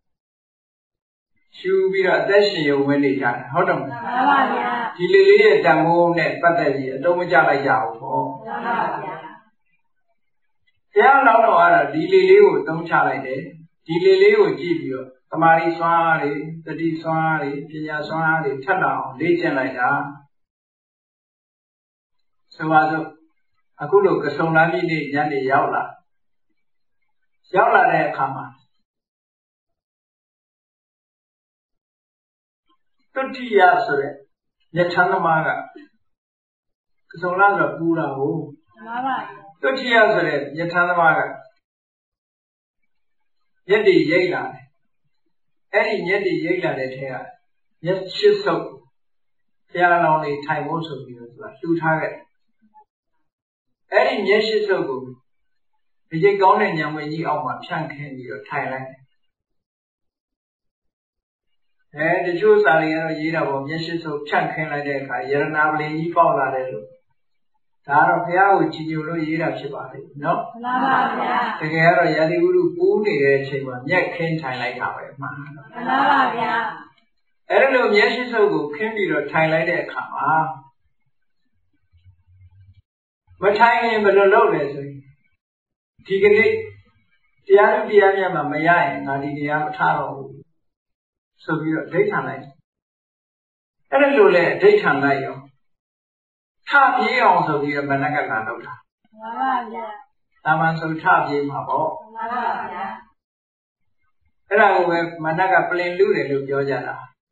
ရှူပြီးတော့အသက်ရှင်ရုံပဲနေကြတယ်ဟုတ်တယ်မလားမှန်ပါဗျာဒီလေလေးရဲ့တန်ဖိုးနဲ့ပတ်သက်ပြီးအသုံးမချလိုက်ကြဘူးပေါ့မှန်ပါဗျာတရားတော်တော်ကတော့ဒီလေလေးကိုသုံးချလိုက်တယ်ဒီလေလေးကိုကြည့်ပြီးတော့သမာဓိစွမ်းအားတွေတတိစွမ်းအားတွေပညာစွမ်းအားတွေထပ်လာအောင်လေ့ကျင့်လိုက်တာဆိုပါစို့အခုလိုကစုံလမ်းကြီးနေ့ညနေရောက်လာရောက်လာတဲ့အခါမှာတုတ္တိယဆိုတဲ့ယထာသမားကကစုံလမ်းဆိုပူတာကိုမှန်ပါတုတ္တိယဆိုတဲ့ယထာသမားကမျက်တည်ရိပ်လာတယ်အဲ့ဒီမျက်တည်ရိပ်လာတဲ့ထဲကမျက်ရှိစုပ်ဘုရားလောင်းလေးထိုင်ဖို့ဆိုပြီးတော့သူကလှူထားခဲ့အဲ့ဒီမျက်ရှိစုပ်ကိုဒီရိပ်ကောင်းတဲ့ညံဝင်ကြီးအောက်မှာဖြန့်ခင်းပြီးတော့ထိုင်လိုက်အဲတချို့စာတွေကတော့ရေးတာပေါ့မျက်ရှိစုပ်ဖြန့်ခင်းလိုက်တဲ့အခါယရနာပလင်ကြီးပေါက်လာတယ်လို့ဒါကတော့ဘုရားကိုကြည်ညိုလို့ရေးတာဖြစ်ပါလေနော်မှန်ပါဗျာတကယ်ကတော့ယတိဝုဒ္ဓပူးနေတဲ့အချိန်မှာမျက်ခင်းထိုင်လိုက်တာပဲမှန်ပါမှန်ပါဗျာအဲ့လိုမျက်ရှိစုပ်ကိုခင်းပြီးတော့ထိုင်လိုက်တဲ့အခါမှာမထိုင်ရင်ဘယ်လိုလုပ်လဲဆိုရင်ဒီကနေ့တရားဥတရားမြတ်မှာမရရင်ငါဒီတရားမထားတော့ဘူးဆိုပြီးတော့ဒိဋ္ဌာန်လိုက်အဲ့ဒါလိုလေဒိဋ္ဌာန်လိုက်ရောထပြေးအောင်ဆိုပြီးတော့မနက်ကလာလုပ်တာမှန်ပါဗျာတာမန်ဆိုထပြေးမှာပေါ့မှန်ပါဗျာအဲ့ဒါကိုပဲမနက်ကပလင်လူတယ်လို့ပြောကြတာ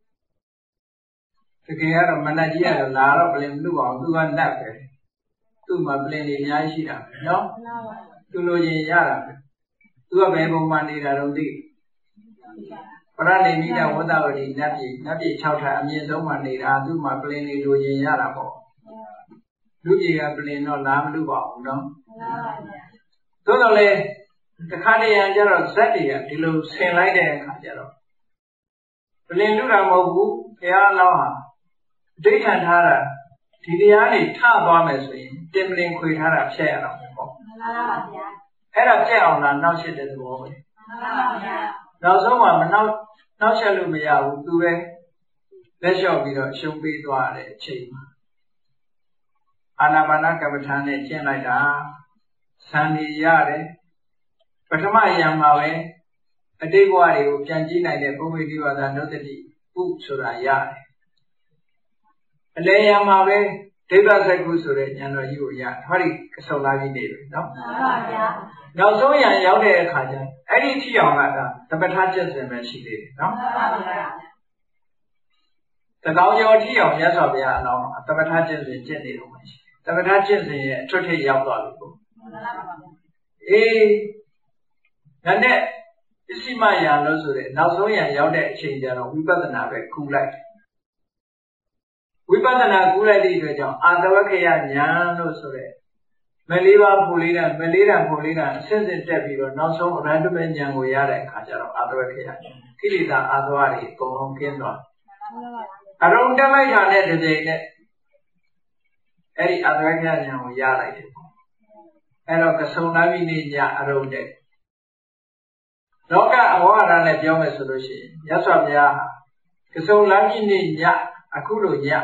တကယ်ကတော့မနက်ကြီးကတော့လာတော့ပလင်လူအောင်သူကနတ်ပဲသူ့မှာပလင်တွေအများကြီးရှိတာပဲနော်သူလိုချင်ရတာပဲသူကဘယ်ပုံမှန်နေတာတော့သိပရဏိမိတဝတ္တဝတိနတ်ပြည်နတ်ပြည်၆ထပ်အမြင့်ဆုံးမှနေတာသူ့မှာပလင်တွေလိုချင်ရတာပေါ့လူကြီးကပလင်တော့လာမလို့ပါဘူးနော်သို့တော်လည်းတခါတည်းရကျတော့ဇက်တွေကဒီလိုဆင်လိုက်တဲ့အခါကျတော့ပလင်လူတာမဟုတ်ဘူးဘုရားလောင်းဟာဒိဋ္ဌံထားတာဒီတရားတွေထသွားမယ်ဆိုရင်တင်ပလင်ခွေထားတာဖြတ်ရတော့ပေါ့မှန်ပါဗျာအဲ့ဒါဖြတ်အောင်လားနောက်ရှစ်တဲ့သဘောပဲမှန်ပါဗျာနောက်ဆုံးမှမနောက်နောက်ရှက်လို့မရဘူးသူပဲလက်လျှော့ပြီးတော့ရှုံးပေးသွားတဲ့အချိန်မှာအာနာပါနကမ္မထာနဲ့ကျင့်လိုက်တာသံဒီရတယ်ပထမယံမှာပဲအတိတ်ဘဝတွေကိုပြန်ကြည့်နိုင်တဲ့ပုဗ္ဗေတိဝါဒနုတ္တိဥဆိုတာရတယ်အလေယံမှာပဲဒိဋ္ဌစက္ခုဆိုတဲ့ဉာဏ်တော်ကြီးကိုရဟောဒီကစုံလာပြီးနေပြီနော်မှန်ပါဗျာနောက်ဆုံးယံရောက်တဲ့အခါကျအဲ့ဒီထိအောင်ကသမထကျင့်စဉ်ပဲရှိသေးတယ်နော်မှန်ပါဗျာတကောင်းကျော်ထိအောင်ရသော်ဗျာအလောင်းသမထကျင့်စဉ်ကျင့်နေတော့မှရှိသမထကျင့်စဉ်ရဲ့အထွတ်ထိပ်ရောက်သွားပြီပေါ့အေးဒါနဲ့ပစ္စည်းမယံလို့ဆိုတဲ့နောက်ဆုံးယံရောက်တဲ့အချိန်ကျတော့ဝိပဿနာပဲကူးလိုက်ဝိပဿနာကူးလိုက်တဲ့အတွက်ကြောင့်အာတဝက္ခယဉာဏ်လို့ဆိုတဲ့မလေးပါးဖူလေးတာမလေးတာဖူလေးတာအစစ်စစ်တက်ပြီးတော့နောက်ဆုံးအရဟတမေဉာဏ်ကိုရတဲ့အခါကျတော့အာတဝက္ခယဉာဏ်ကိလေသာအာသဝတွေအကုန်လုံးကျင်းသွားအရုံတက်လိုက်တာနဲ့တည်းနဲ့အဲ့ဒီအာတဝက္ခယဉာဏ်ကိုရလိုက်တယ်ပေါ့အဲ့တော့ကစုံလာပြီနေညအရုံတက်လောကအဘောဟာရနဲ့ပြောမယ်ဆိုလို့ရှိရင်မြတ်စွာဘုရားဟာကစုံလာပြီနေညအခုလိုည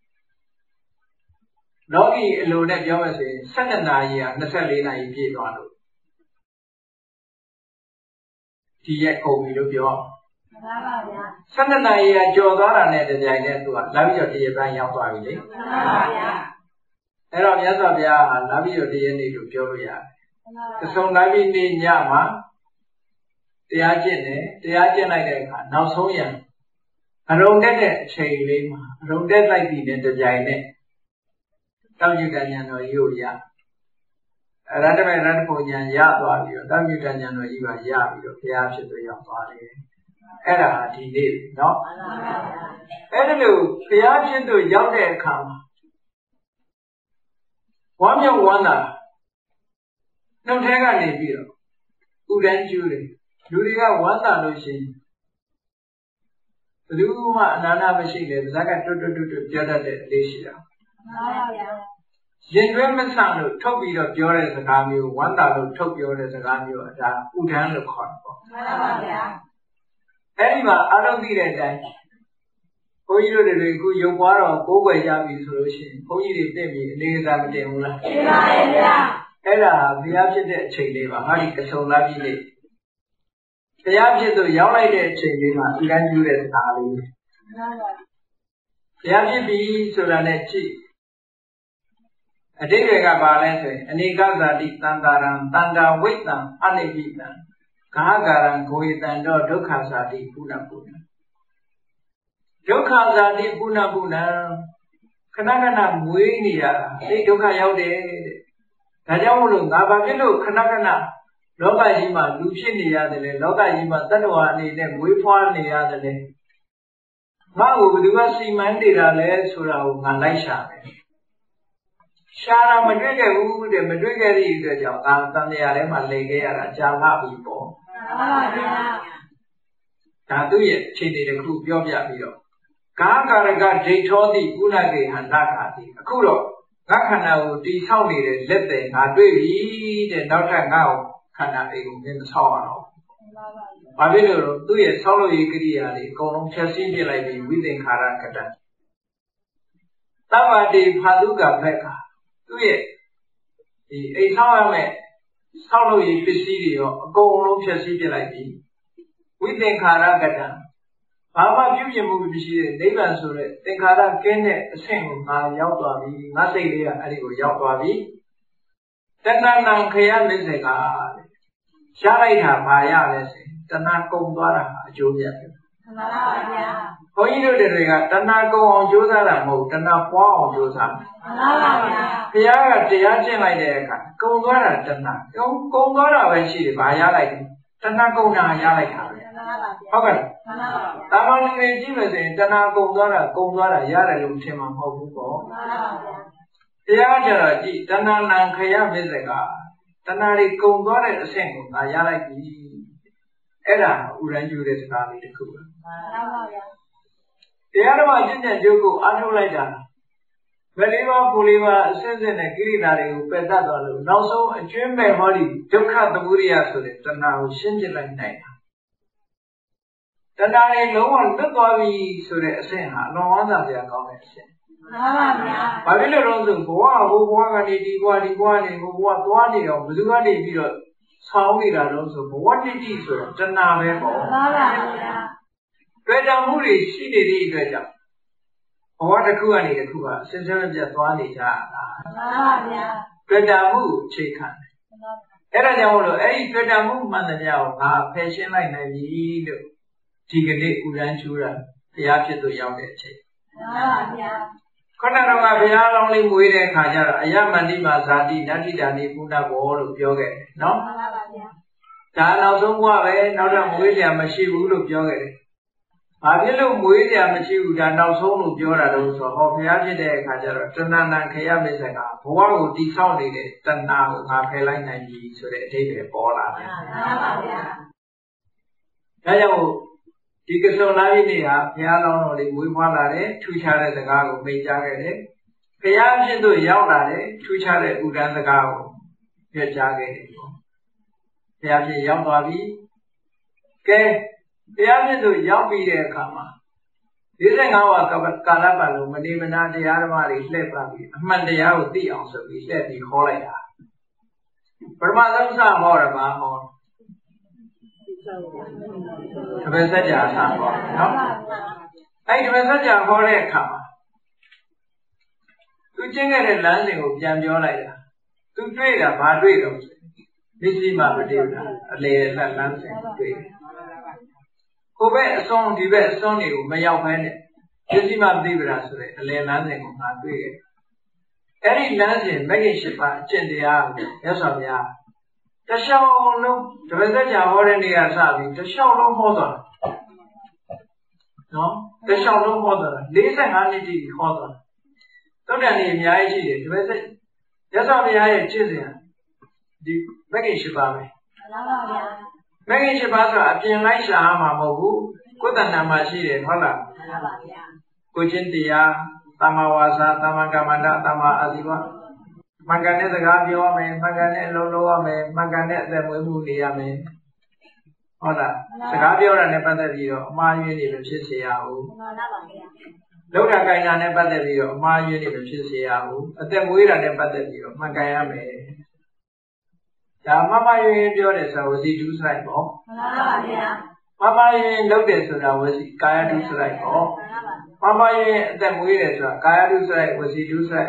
လောကီအလိုနဲ့ပြောမယ်ဆိုရင်၁၂နာရီဟာ၂၄နာရီပြည့်သွားလို့ဒီရက်ကုန်ပြီလို့ပြောမှန်ပါဗျာ၁၂နာရီကကြော်သွားတာနဲ့တပြိုင်တည်းသူကလာပြီးတော့တရပန်းရောက်သွားပြီလေမှန်ပါဗျာအဲ့တော့မြတ်စွာဘုရားဟာလာပြီးတော့တရနေ့လို့ပြောလို့ရတယ်ကစုံလာပြီးနေ့ညမှာတရားကျင့်တယ်တရားကျင့်လိုက်တဲ့အခါနောက်ဆုံးရံအရုံတက်တဲ့အချိန်လေးမှာအရုံတက်လိုက်ပြီးတဲ့ကြိုင်နဲ့တောင်ကျကဉာဏ်တော်ကြီးကိုရအရဟတမေရတ္တပုံဉာဏ်ရသွားပြီးတော့တောင်ကျကဉာဏ်တော်ကြီးပါရပြီးတော့ဘုရားဖြစ်သွေးရောက်သွားတယ်အဲ့ဒါဒီနေ့နော်အဲ့ဒါလို့ဘုရားဖြစ်သွေးရောက်တဲ့အခါမှာဝမ်းမြောက်ဝမ်းသာနှုတ်ထဲကနေပြီးတော့ဥဒန်းကျူးတယ်လူတွေကဝမ်းသာလို့ရှိရင်ဘယ်သူမှအနာနာမရှိလေဗဇက်ကတွတ်တွတ်တွတ်ပြောတတ်တဲ့လေးရှိတာမှန်ပါဗျာရင်တွဲမဆန့်လို့ထုတ်ပြီးတော့ပြောတဲ့စကားမျိုးဝမ်းသာလို့ထုတ်ပြောတဲ့စကားမျိုးဒါဥဒန်းလို့ခေါ်တယ်ပေါ့မှန်ပါဗျာအဲ့ဒီမှာအလုံးသိတဲ့အတိုင်းဘုန်းကြီးတို့တွေအခုရုပ်ပွားတော့ကိုးကွယ်ကြပြီဆိုလို့ရှိရင်ဘုန်းကြီးတွေပြင်ပြီးအနေသာမတင်ဘူးလားတင်ပါရဲ့ဗျာအဲ့ဒါဘုရားဖြစ်တဲ့အချိန်လေးပါဟာဒီကစုံလာပြီလေတရားဖြစ်သူရောက်လိုက်တဲ့အချိန်လေးမှာအကန်းကျူးတဲ့စကားလေးတရားဖြစ်ပြီဆိုတာနဲ့ကြည့်အတိတ်တွေကပါလဲဆိုရင်အနေကဇာတိတန်တာရံတန်တာဝိတ္တံအနိပိတံဂဟကာရံဂဝေတံတော့ဒုက္ခဇာတိပုဏ္ဏပုဏ္ဏဒုက္ခဇာတိပုဏ္ဏပုဏ္ဏခဏခဏမွေးနေရတာဒီဒုက္ခရောက်တယ်တဲ့ဒါကြောင့်မို့လို့ငါဘာဖြစ်လို့ခဏခဏလောကကြီးမှာလူဖြစ်နေရတယ်လေလောကကြီးမှာတတ္တဝါအနေနဲ့မွေးဖွားနေရတယ်လေငါ့ကိုဘယ်သူကစီမံနေတာလဲဆိုတာကိုငါလိုက်ရှာတယ်ရှာတာမတွေ့ခဲ့ဘူးတဲ့မတွေ့ခဲ့တဲ့အတွက်ကြောင့်ဒါတန်တရားထဲမှာလေခဲ့ရတာကြာမှပြီပေါ့မှန်ပါဗျာဒါသူ့ရဲ့ခြေတွေတစ်ခုပြောပြပြီးတော့ကာကာရကဒိဋ္ဌောတိကုဏကေဟန္တကာတိအခုတော့ငါခန္ဓာကိုတိဆောက်နေတဲ့လက်တယ်ငါတွေ့ပြီတဲ့နောက်ထပ်ငါ့ကိုခန္ဓာအိမ်ကိုမင်းမဆောက်ရတော့ဘာဖြစ်လို့လဲသူ့ရဲ့ဆောက်လုပ်ရေးကိရိယာတွေအကုန်လုံးဖြည့်ဆည်းပြလိုက်ပြီးဝိသင်္ခါရကတ္တသဗ္ဗတိဖာတုကဘက်ကသူ့ရဲ့ဒီအိမ်ဆောက်ရမယ်ဆောက်လုပ်ရေးပစ္စည်းတွေရောအကုန်လုံးဖြည့်ဆည်းပြလိုက်ပြီးဝိသင်္ခါရကတ္တဘာမှပြုပြင်မှုမရှိတဲ့နိဗ္ဗာန်ဆိုတဲ့သင်္ခါရကင်းတဲ့အဆင့်ကိုငါရောက်သွားပြီငါစိတ်လေးကအဲ့ဒီကိုရောက်သွားပြီတဏ္ဍနံခရမစ္စေကရလိုက်တာဘာရလဲဆိုတဏှာကုံသွားတာအကျိုးပြတယ်မှန်ပါဗျာဘုန်းကြီးတို့တွေကတဏှာကုံအောင်ကြိုးစားတာမဟုတ်တဏှာပွားအောင်ကြိုးစားမှန်ပါဗျာဘုရားကတရားကျင့်လိုက်တဲ့အခါကုံသွားတာတဏှာကုံကုံသွားတာပဲရှိတယ်ဘာရလိုက်လဲတဏှာကုံတာရလိုက်တာပဲဟုတ်ကဲ့မှန်ပါဗျာတာမန်လူတွေကြည့်မယ်ဆိုရင်တဏှာကုံသွားတာကုံသွားတာရတယ်လို့ထင်မှာမဟုတ်ဘူးပေါ့မှန်ပါဗျာတရားကြတော့ကြည့်တဏှာနံခရမစ္စေကတဏှာတွေကုံသွားတဲ့အဆင့်ကိုငါရလိုက်ပြီအဲ့ဒါဥရန်ကျူတဲ့စကားလေးတစ်ခုပဲမှန်ပါဗျာတရားတော်ကျင့်ကြံကြိုးကိုအားထုတ်လိုက်တာမလေးပါပူလေးပါအစစ်စစ်နဲ့ကိရိတာတွေကိုပယ်တတ်သွားလို့နောက်ဆုံးအကျွမ်းမဲ့ဟောဒီဒုက္ခသမုဒိယဆိုတဲ့တဏှာကိုရှင်းပြလိုက်နိုင်တာတဏှာတွေလုံးဝလွတ်သွားပြီဆိုတဲ့အဆင့်ဟာအလွန်ဝမ်းသာစရာကောင်းတဲ့အဆင့်မှန်ပါဗျာဘာဖြစ်လို့လဲဆိုဘဝဟိုဘဝကနေဒီဘဝဒီဘဝနေဟိုဘဝသွားနေအောင်ဘယ်သူကနေပြီးတော့ဆောင်းနေတာတော့ဆိုဘဝတတိဆိုတော့တဏှာပဲပေါ့မှန်ပါဗျာတွေ့ကြမှုတွေရှိနေတဲ့အတွက်ကြောင့်ဘဝတစ်ခုကနေတစ်ခုကအစဉ်ဆက်ပြတ်သွားနေကြတာမှန်ပါဗျာတွေ့ကြမှုအခြေခံတယ်အဲ့ဒါကြောင့်မလို့အဲ့ဒီတွေ့ကြမှုမှန်တဲ့ကြောင့်ငါဖယ်ရှင်းလိုက်နိုင်ပြီလို့ဒီကနေ့ဥရန်ကျူတာဘုရားဖြစ်သူရောက်တဲ့အချိန်မှန်ပါဗျာခဏတော့ကဘုရားလောင်းလေးမွေးတဲ့အခါကျတော့အယမန္တိမာဇာတိနတ္တိတာနိပုဏ္ဏဘောလို့ပြောခဲ့တယ်နော်မှန်ပါဗျာဒါနောက်ဆုံးဘဝပဲနောက်တော့မွေးစရာမရှိဘူးလို့ပြောခဲ့တယ်ဘာဖြစ်လို့မွေးစရာမရှိဘူးဒါနောက်ဆုံးလို့ပြောတာတော့ဆိုဟောဘုရားဖြစ်တဲ့အခါကျတော့တဏ္ဍနံခရမစ္စေကဘဝကိုတိဆောက်နေတဲ့တဏှာကိုငါဖယ်လိုက်နိုင်ပြီဆိုတဲ့အဓိပ္ပာယ်ပေါ်လာတယ်မှန်ပါဗျာဒါကြောင့်ဒီကစုံလာပြီနေ့ဟာဘုရားလောင်းတော်လေးမွေးဖွားလာတဲ့ထူးခြားတဲ့စကားကိုမိန့်ကြားခဲ့တယ်ဘုရားဖြစ်သူရောက်လာတဲ့ထူးခြားတဲ့ဥဒ္ဒစကားကိုပြောကြားခဲ့တယ်ပေါ့ဘုရားဖြစ်ရောက်သွားပြီကဲဘုရားဖြစ်သူရောက်ပြီးတဲ့အခါမှာ၄၅ဝါကာလပတ်လုံးမနေမနာတရားဓမ္မတွေလှည့်ပတ်ပြီးအမှန်တရားကိုသိအောင်ဆိုပြီးလှည့်ပြီးခေါ်လိုက်တာပရမသုံးဆဟောရပါဟောတပည့်စัจ जा ဆာဟောနော်အဲ့ဒီတပည့်စัจ जा ဟောတဲ့အခါမှာသူကျင့်ခဲ့တဲ့လမ်းစဉ်ကိုပြန်ပြောလိုက်တာသူတွေ့တာဘာတွေ့တော့မျက်စိမှမတွေ့တာအလေလက်လမ်းစဉ်တွေ့တယ်ကိုပဲအစွန်းဒီဘက်အစွန်းတွေကိုမရောက်ဘဲနဲ့မျက်စိမှမသိပါလားဆိုတဲ့အလေလမ်းစဉ်ကိုငါတွေ့တယ်အဲ့ဒီလမ်းစဉ်မဂ္ဂင်၈ပါးအကျင့်တရားကိုရသော်ဗျာတလျှောက်လုံးတပည့်စัจ जा ဟောတဲ့နေရာစပြီးတလျှောက်လုံးဟောသွားတာနော်တလျှောက်လုံးဟောသွားတာ၄၅နှစ်တည်းဟောသွားတာသုတ္တန်နေအများကြီးရှိတယ်တပည့်စัจ ရသော်ဗျာရဲ့ကျင့်စဉ်ဒီမဂ္ဂင်၈ပါးပဲမှန်ပါဗျာမဂ္ဂင်၈ပါးဆိုတာအပြင်လိုက်ရှာမှာမဟုတ်ဘူးကိုယ်တဏ္ဍာမှာရှိတယ်ဟုတ်လားမှန်ပါဗျာကိုချင်းတရားသမ္မာဝါစာသမ္မာကမ္မန္တသမ္မာအာဇီဝမှန်ကန်တဲ့စကားပြောရမယ်မှန်ကန်တဲ့အလုပ်လုပ်ရမယ်မှန်ကန်တဲ့အသက်မွေးမှုနေရမယ်ဟုတ်လားစကားပြောတာနဲ့ပတ်သက်ပြီးတော့အမှားယွင်းတွေမဖြစ်စေရဘူးမှန်ပါပါဗျာလောက်တာကိုင်တာနဲ့ပတ်သက်ပြီးတော့အမှားယွင်းတွေမဖြစ်စေရဘူးအသက်မွေးတာနဲ့ပတ်သက်ပြီးတော့မှန်ကန်ရမယ်ဒါမမယွင်းပြောတယ်ဆိုဝစီဒုစရိုက်ပေါ့မှန်ပါပါဗျာမမယွင်းလုပ်တယ်ဆိုတာဝစီကာယဒုစရိုက်ပေါ့မှန်ပါပါမမယွင်းအသက်မွေးတယ်ဆိုတာကာယဒုစရိုက်ဝစီဒုစရိုက်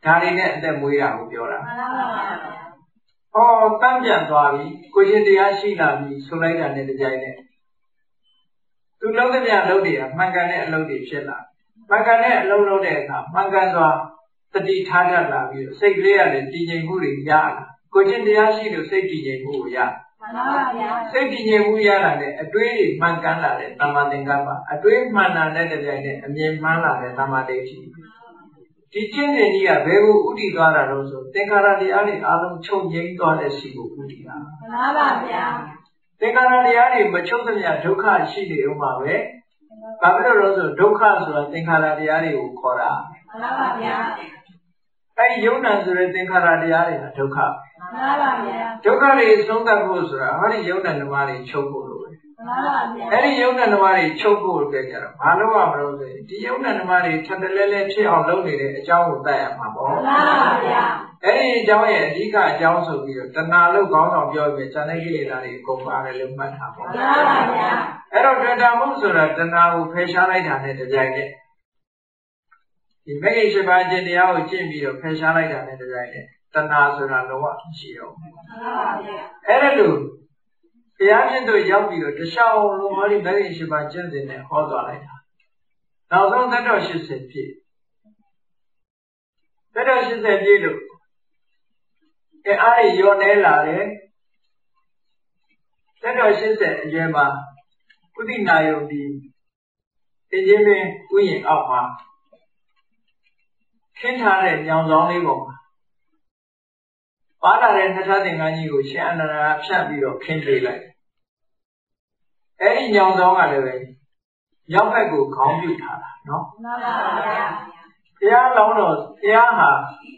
ဒါတွေနဲ့အသက်မွေးတာကိုပြောတာဟောတန်းပြန်သွားပြီကိုရှင်တရားရှိလာပြီဆိုလိုက်တာနဲ့တကြိုင်နဲ့သူလုံးသမျှလုံးတွေကမှန်ကန်တဲ့အလုပ်တွေဖြစ်လာမှန်ကန်တဲ့အလုပ်လုပ်တဲ့အခါမှန်ကန်စွာတတိထားတတ်လာပြီးစိတ်ကလေးရတယ်တည်ငြိမ်မှုတွေရလာကိုရှင်တရားရှိလို့စိတ်တည်ငြိမ်မှုကိုရမှန်ပါဗျာစိတ်တည်ငြိမ်မှုရလာတဲ့အတွေးတွေမှန်ကန်လာတဲ့သမ္မာသင်္ကပ္ပအတွေးမှန်လာတဲ့တပြိုင်နက်အမြင်မှန်လာတဲ့သမ္မာဒိဋ္ဌိဒီကျင့်စဉ်ကြီးကဘယ်ကိုဥတည်သွားတာလို့ဆိုသင်္ခါရတရားတွေအလုံးချုပ်ငြိမ်းသွားတဲ့စီကိုဥတည်တာမှန်ပါဗျာသင်္ခါရတရားတွေမချုပ်သမျှဒုက္ခရှိနေဥမှာပဲဘာဖြစ်လို့လဲဆိုဒုက္ခဆိုတာသင်္ခါရတရားတွေကိုခေါ်တာမှန်ပါဗျာအဲဒီယုံနာဆိုတဲ့သင်္ခါရတရားတွေကဒုက္ခမှန်ပါဗျာဒုက္ခတွေဆုံးသတ်ဖို့ဆိုတာဟောဒီယုံနာဓမ္မတွေချုပ်ဖို့လို့ပဲမှန်ပါဗျာအဲဒီယုံနာဓမ္မတွေချုပ်ဖို့အတွက်ကြတော့ဘာလို့ရမလို့ဆိုရင်ဒီယုံနာဓမ္မတွေထပ်တလဲလဲဖြစ်အောင်လုပ်နေတဲ့အကြောင်းကိုသိရမှာပေါ့မှန်ပါဗျာအဲဒီအကြောင်းရဲ့အဓိကအကြောင်းဆိုပြီးတော့တဏှာလို့ခေါင်းဆောင်ပြောပြီးဇာတိကိလေသာတွေအကုန်ပါတယ်လို့မှတ်ထားပါမှန်ပါဗျာအဲ့တော့တွေ့တာမှုဆိုတာတဏှာကိုဖယ်ရှားလိုက်တာနဲ့တပြိုင်နက်ဒီမဂ္ဂင်၈ပါးကျင့်တရားကိုကျင့်ပြီးတော့ဖယ်ရှားလိုက်တာနဲ့တပြိုင်နက်တဏှာဆိုတာလုံးဝမရှိတော့ဘူးမှန်ပါဗျာအဲ့ဒါလို့ဘုရားရှင်တို့ရောက်ပြီးတော့တခြားလုံးဟောဒီမဂ္ဂင်၈ပါးကျင့်စဉ်နဲ့ဟောသွားလိုက်တာနောက်ဆုံးသက်တော်၈၀ပြည့်သက်တော်၈၀ပြည့်လို့အဲအားရရောနေလာတယ်သက်တော်၈၀အရွယ်မှာကုသနာယုံဒီအင်းကြီးပင်ဥယျာဉ်အောက်မှာခင်းထားတဲ့ညောင်ဆောင်လေးပေါ်မှာပါလာတဲ့နှစ်ထပ်သင်္ကန်းကြီးကိုရှင်အနန္ဒာဖြတ်ပြီးတော့ခင်းပေးလိုက်အဲ့ဒီညောင်ဆောင်ကလည်းပဲမြောက်ဘက်ကိုခေါင်းပြုထားတာနော်မှန်ပါဗျာဘုရားလောင်းတော်ဘုရားဟာ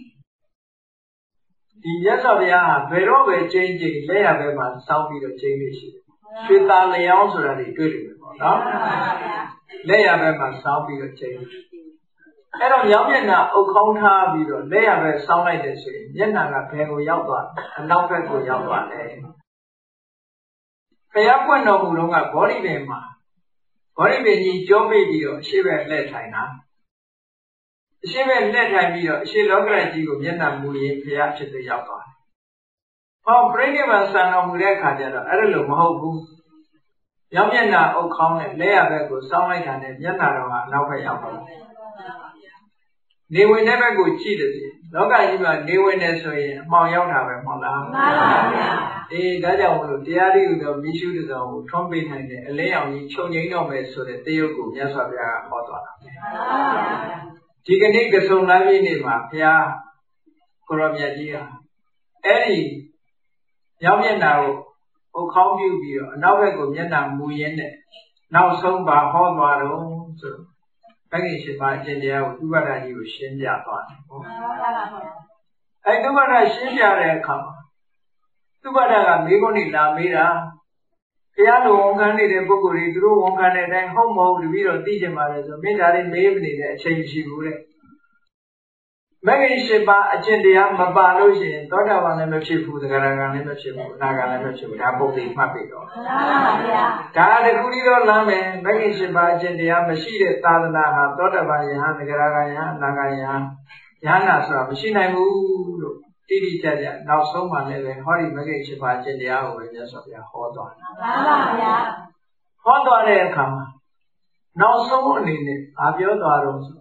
ဒီမြတ်စွာဘုရားဟာဘယ်တော့ပဲကျင်းကျင်းလက်ရဘက်မှာစောင်းပြီးတော့ကျင်းနေရှိတယ်ရွှေသားလျောင်းဆိုတာတွေတွေ့တယ်ပေါ့နော်မှန်ပါဗျာလက်ရဘက်မှာစောင်းပြီးတော့ကျင်းအဲ့တော့ရောင်မျက်နှာအုပ်ခေါင်းထားပြီးတော့လက်ရဘက်စောင်းလိုက်တယ်ဆိုရင်မျက်နှာကဘယ်ကိုရောက်သွားအနောက်ဘက်ကိုရောက်သွားတယ်ဘုရားပွင့်တော်မူတော့ကဘောဓိပင်မှာဘောဓိပင်ကြီးကြောပိတ်ပြီးတော့အရှိဘက်လက်ထိုင်တာအရှိဘက်လက်ထိုင်ပြီးတော့အရှိလောကရကြီးကိုမျက်နှာမူရင်ဘုရားဖြစ်သူရောက်သွားတယ်ဟောပြိဋိဘံဆံတော်မူတဲ့အခါကျတော့အဲ့လိုမဟုတ်ဘူးရောင်မျက်နှာအုပ်ခေါင်းနဲ့လက်ရဘက်ကိုစောင်းလိုက်တာနဲ့မျက်နှာတော်ကအနောက်ဘက်ရောက်သွားတယ်နေဝင်တဲ့ဘက်ကိုကြည့်တယ်လောကကြီးမှာနေဝင်နေဆိုရင်အမှောင်ရောက်တာပဲမဟုတ်လားမှန်ပါဗျာအေးဒါကြောင့်မလို့တရားဓိဥတော်မိရှုတစောကိုထွန်းပေးနိုင်တဲ့အလင်းရောင်ကြီးချုပ်ငိမ့်တော့မယ်ဆိုတဲ့တရုပ်ကိုမြတ်စွာဘုရားကဟောသွားတာမှန်ပါဗျာဒီကနေ့ကဆုံလမ်းကြီးနေ့မှာဘုရားကိုရောမြတ်ကြီးဟာအဲ့ဒီရောက်မျက်နှာကိုအုပ်ခေါင်းပြုပြီးတော့အနောက်ဘက်ကိုမျက်နှာမူရင်းနဲ့နောက်ဆုံးပါဟောသွားတော့ဆိုတော့မဂ္ဂင်၈ပါးအကျင့်တရားကိုသုဘဒ္ဓကြီးကိုရှင်းပြသွားတယ်ဟုတ်ပါဘူးအဲသုဘဒ္ဓရှင်းပြတဲ့အခါမှာသုဘဒ္ဓကမေးခွန်းတွေလာမေးတာဘုရားလိုဝန်ခံနေတဲ့ပုဂ္ဂိုလ်တွေသူတို့ဝန်ခံတဲ့အတိုင်းဟုတ်မဟုတ်တပည့်တော်သိကြပါလေဆိုမိသားလေးမေးနေတဲ့အချိန်ရှိဘူးတဲ့မဂ္ဂင်၈ပါးအကျင့်တရားမပါလို့ရှိရင်သောတာပန်လည်းမဖြစ်ဘူးသဂရဂံလည်းမဖြစ်ဘူးအနာဂံလည်းမဖြစ်ဘူးဒါပုဂ္ဂိမှတ်ပြီတော့မှန်ပါဗျာဒါတခုတည်းတော့လမ်းမယ်မဂ္ဂင်၈ပါးအကျင့်တရားမရှိတဲ့သာသနာဟာသောတာပန်ယဟန်သဂရဂံယဟန်အနာဂံယဟန်ယဟနာဆိုတာမရှိနိုင်ဘူးလို့တိတိကျကျနောက်ဆုံးမှလည်းပဲဟောဒီမဂ္ဂင်၈ပါးအကျင့်တရားကိုပဲမြတ်စွာဘုရားဟောသွားတယ်မှန်ပါဗျာဟောသွားတဲ့အခါမှာနောက်ဆုံးအနေနဲ့ဘာပြောသွားတော့ဆို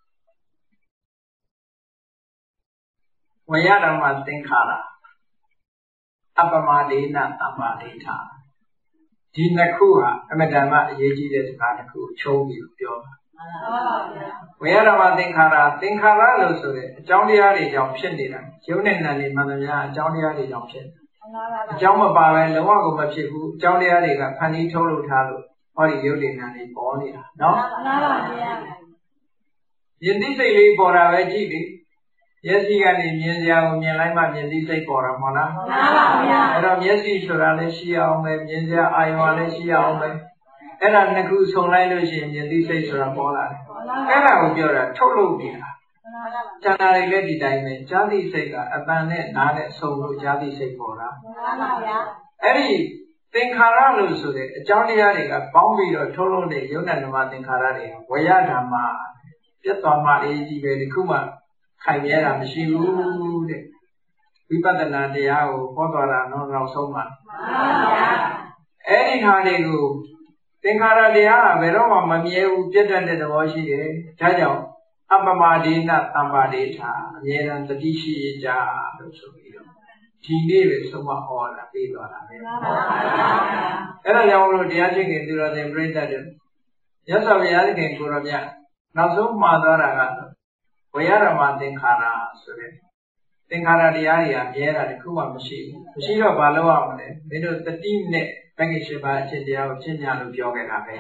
ဝိရဓမ္မသင်္ခါရအပမဒေနသမ္မာဒိဋ္ဌာဒီနှစ်ခုဟာအမတန်မှအရေးကြီးတဲ့စကားတစ်ခုချုံးပြီးပြောတာဝိရဓမ္မသင်္ခါရသင်္ခါရလို့ဆိုတဲ့အကြောင်းတရားတွေကြောင့်ဖြစ်နေတာရုပ်နဲ့နာမ်တွေမှန်သမျှအကြောင်းတရားတွေကြောင့်ဖြစ်အကြောင်းမပါဘဲလုံးဝကိုမဖြစ်ဘူးအကြောင်းတရားတွေကဖန်တီးထုတ်လုပ်ထားလို့ဟောဒီရုပ်တွေနာမ်တွေပေါ်နေတာနော်မှန်ပါဗျာယဉ်သိစိတ်လေးပေါ်တာပဲကြည့်လေမျက်စိကနေမြင်စရာကိုမြင်လိုက်မှမြင်သိစိတ်ပေါ်တာမဟုတ်လားမှန်ပါဗျာအဲ့တော့မျက်စိဆိုတာလည်းရှိအောင်ပဲမြင်စရာအာရုံလည်းရှိအောင်ပဲအဲ့ဒါနှစ်ခုဆုံလိုက်လို့ရှိရင်မြင်သိစိတ်ဆိုတာပေါ်လာတယ်အဲ့ဒါကိုပြောတာထုတ်လုပ်နေတာကျန်တာတွေလည်းဒီတိုင်းပဲဈာတိစိတ်ကအတန်နဲ့နားနဲ့ဆုံလို့ဈာတိစိတ်ပေါ်တာမှန်ပါဗျာအဲ့ဒီသင်္ခါရလို့ဆိုတဲ့အကြောင်းတရားတွေကပေါင်းပြီးတော့ထုတ်လုပ်တဲ့ယုံနာဓမ္မသင်္ခါရတွေဝေယဓမ္မပြတ်သွားမှအေးကြီးပဲဒီခုမှခိုင်မြဲတာမရှိဘူးတဲ့ဝိပဿနာတရားကိုဟောတော်တာတော့နောက်ဆုံးမှာအဲ့ဒီခါလေးကိုသင်္ခါရတရားကဘယ်တော့မှမမြဲဘူးပြတ်တတ်တဲ့သဘောရှိတယ်ဒါကြောင့်အပမဒေနတမ္ပါဒေထာအမြဲတမ်းတတိရှိကြလို့ဆိုပြီးတော့ဒီနေ့ပဲဆုံးမဟောတာပြီးသွားတာပဲအဲ့ဒါကြောင့်လို့တရားချင်းခင်သူတော်စင်ပြိဿတ်တို့ရသော်ဘုရားသခင်ကိုရောမြတ်နောက်ဆုံးမှာသွားတာကဝေယရမသင်္ခါရဆိုတဲ့သင်္ခါရတရားတွေအမြဲတာတခုမှမရှိဘူးမရှိတော့ဘာလို့ရမလဲမင်းတို့တတိနဲ့ဘဂိရှိပါအချင်းတရားကိုရှင်းပြလို့ပြောခဲ့တာပဲ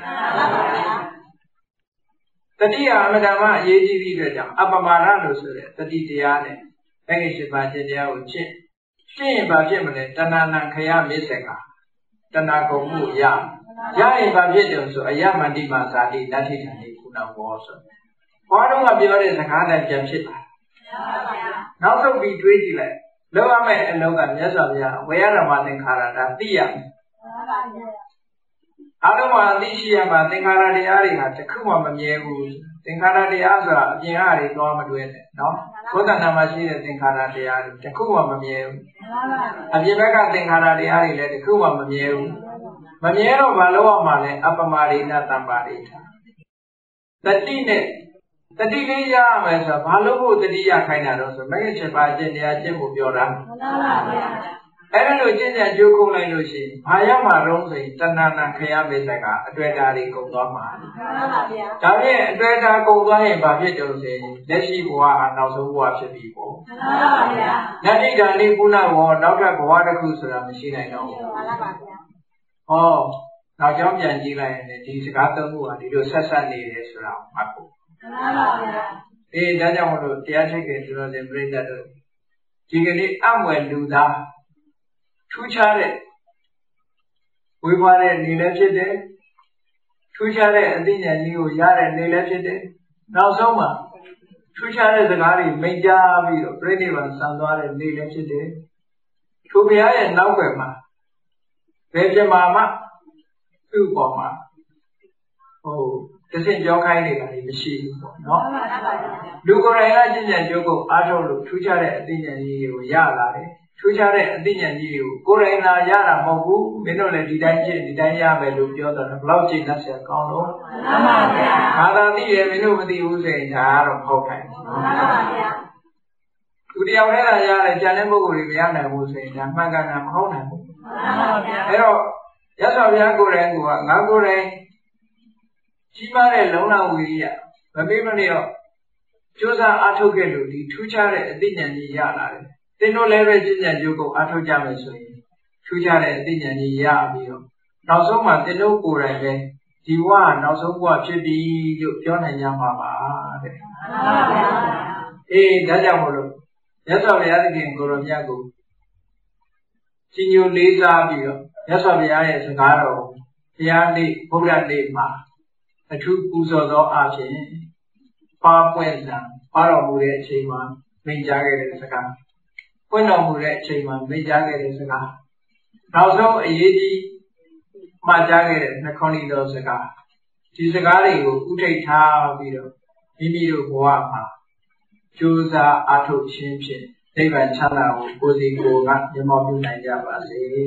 တတိယအမတ္တမအရေးကြီးပြီးအတွက်ကြောင့်အပမာဒလို့ဆိုတဲ့တတိတရားနဲ့ဘဂိရှိပါအချင်းတရားကိုရှင်းရှင်းရင်ဘာဖြစ်မလဲတဏ္ဍနံခရမေစ္ဆကတဏှာကုန်မှုရရရင်ဘာဖြစ်တယ်ဆိုအယမန္တိမာဇာတိတတိဋ္ဌာနိခုနဘောဆိုဘာတော့ကပြောတဲ့စကားတိုင်းပြန်ဖြစ်လာနောက်ဆုံးပြီးတွေးကြည့်လိုက်လောကမဲ့အလုံးကမြတ်စွာဘုရားဝေယရမသင်္ခါရဒါသိရမယ်အားလုံးမှာအသိရှိရမှာသင်္ခါရတရားတွေဟာတစ်ခုမှမမြဲဘူးသင်္ခါရတရားဆိုတာအပြင်အားတွေတော့မတွဲနဲ့နော်ဘုဒ္ဓနာမှာရှိတဲ့သင်္ခါရတရားတွေတစ်ခုမှမမြဲဘူးအပြင်ဘက်ကသင်္ခါရတရားတွေလည်းတစ်ခုမှမမြဲဘူးမမြဲတော့ဘာလို့ရမှာလဲအပမရိဏတမ္ပါရိထာတတိနဲ့တတိလေးရမယ်ဆိုတော့ဘာလို့ဖို့တတိယခိုင်းတာတော့ဆိုမဂ္ဂင်ချက်ပါအကျင့်တရားကျင့်ဖို့ပြောတာမှန်ပါဗျာအဲ့ဒါလို့ကျင့်ကြံကြိုးကုန်လိုက်လို့ရှိရင်ဘာရမှာတော့ဆိုရင်တဏ္ဍနာခရမေစ္ဆကအတွေ့အတာတွေကုန်သွားမှာမှန်ပါဗျာဒါဖြင့်အတွေ့အတာကုန်သွားရင်ဘာဖြစ်တုံးဆိုရင်လက်ရှိဘဝဟာနောက်ဆုံးဘဝဖြစ်ပြီပေါ့မှန်ပါဗျာနတ္တိဓာနိကုဏဘောနောက်ထပ်ဘဝတစ်ခုဆိုတာမရှိနိုင်တော့ဘူးမှန်ပါဗျာဟောနောက်ကြောင်းပြန်ကြည့်လိုက်ရင်ဒီစကားသုံးခုဟာဒီလိုဆက်ဆက်နေတယ်ဆိုတာကိုမှတ်ဖို့မှန်ပါဗျာအေးဒါကြောင့်မလို့တရားချိတ်ခင်ဆိုတော့ဒီပြိဿတ်တို့ဒီကနေ့အမွယ်လူသားထူးခြားတဲ့ဝေဖွားတဲ့နေလည်းဖြစ်တယ်ထူးခြားတဲ့အသိဉာဏ်ကြီးကိုရတဲ့နေလည်းဖြစ်တယ်နောက်ဆုံးမှာထူးခြားတဲ့စကားတွေမိတ်ကြားပြီးတော့ပြိဋိဘံဆံသွားတဲ့နေလည်းဖြစ်တယ်ထိုဘုရားရဲ့နောက်ွယ်မှာဘယ်ပြမာမှသူ့ပေါ်မှာဟိုတစင်ကြောခိုင်းနေတာတွေမရှိဘူးပေါ့နော်လူကိုယ်တိုင်ကကျင့်ကြံကြိုးကိုအားထုတ်လို့ထူးခြားတဲ့အသိဉာဏ်ကြီးကိုရလာတယ်ထူးခြားတဲ့အသိဉာဏ်ကြီးကိုကိုယ်တိုင်လာရတာမဟုတ်ဘူးမင်းတို့လည်းဒီတိုင်းကျင့်ဒီတိုင်းရမယ်လို့ပြောတော့ဘယ်လောက်ကျင့်တတ်ဆရာကောင်းလို့မှန်ပါဗျာဘာသာသိတယ်မင်းတို့မသိဘူးဆိုရင်ဒါကတော့မဟုတ်နိုင်ဘူးမှန်ပါဗျာသူတယောက်တည်းလာရတယ်ကျန်တဲ့ပုဂ္ဂိုလ်တွေမရနိုင်ဘူးဆိုရင်ဒါမှန်ကန်တာမဟုတ်နိုင်ဘူးမှန်ပါဗျာအဲ့တော့ရသော်ဘုရားကိုယ်တိုင်ကငါကိုယ်တိုင်ကြီးမားတဲ့လုံလဝီရိယမမေ့မနေတော့ကြိုးစားအားထုတ်ခဲ့လို့ဒီထူးခြားတဲ့အသိဉာဏ်ကြီးရလာတယ်သင်တို့လည်းပဲကျင့်ကြံကြိုးကိုအားထုတ်ကြမယ်ဆိုရင်ထူးခြားတဲ့အသိဉာဏ်ကြီးရပြီးတော့နောက်ဆုံးမှာသင်တို့ကိုယ်တိုင်ပဲဒီဘဝနောက်ဆုံးဘဝဖြစ်ပြီလို့ပြောနိုင်ကြမှာပါတဲ့မှန်ပါဗျာအေးဒါကြောင့်မို့လို့ရသော်ဘုရားသခင်ကိုရောမြတ်ကိုကြီးညိုလေးစားပြီးတော့ရသော်ဘုရားရဲ့စကားတော်ဘုရားနေ့ဗုဒ္ဓနေ့မှာအထူးပူဇော်သောအဖြစ်ပါပွင့်စံပါတော်မူတဲ့အချိန်မှာမိန့်ကြားခဲ့တဲ့စကားပွင့်တော်မူတဲ့အချိန်မှာမိန့်ကြားခဲ့တဲ့စကားနောက်ဆုံးအရေးကြီးမှကြားခဲ့တဲ့နှခေါင်းဤသောစကားဒီစကားတွေကိုဥထိတ်ထားပြီးတော့မိမိတို့ဘဝမှာကြိုးစားအားထုတ်ခြင်းဖြင့်နိဗ္ဗာန်ချမ်းသာကိုကိုယ်စီကိုယ်ကမျက်မှောက်ပြုနိုင်ကြပါစေ။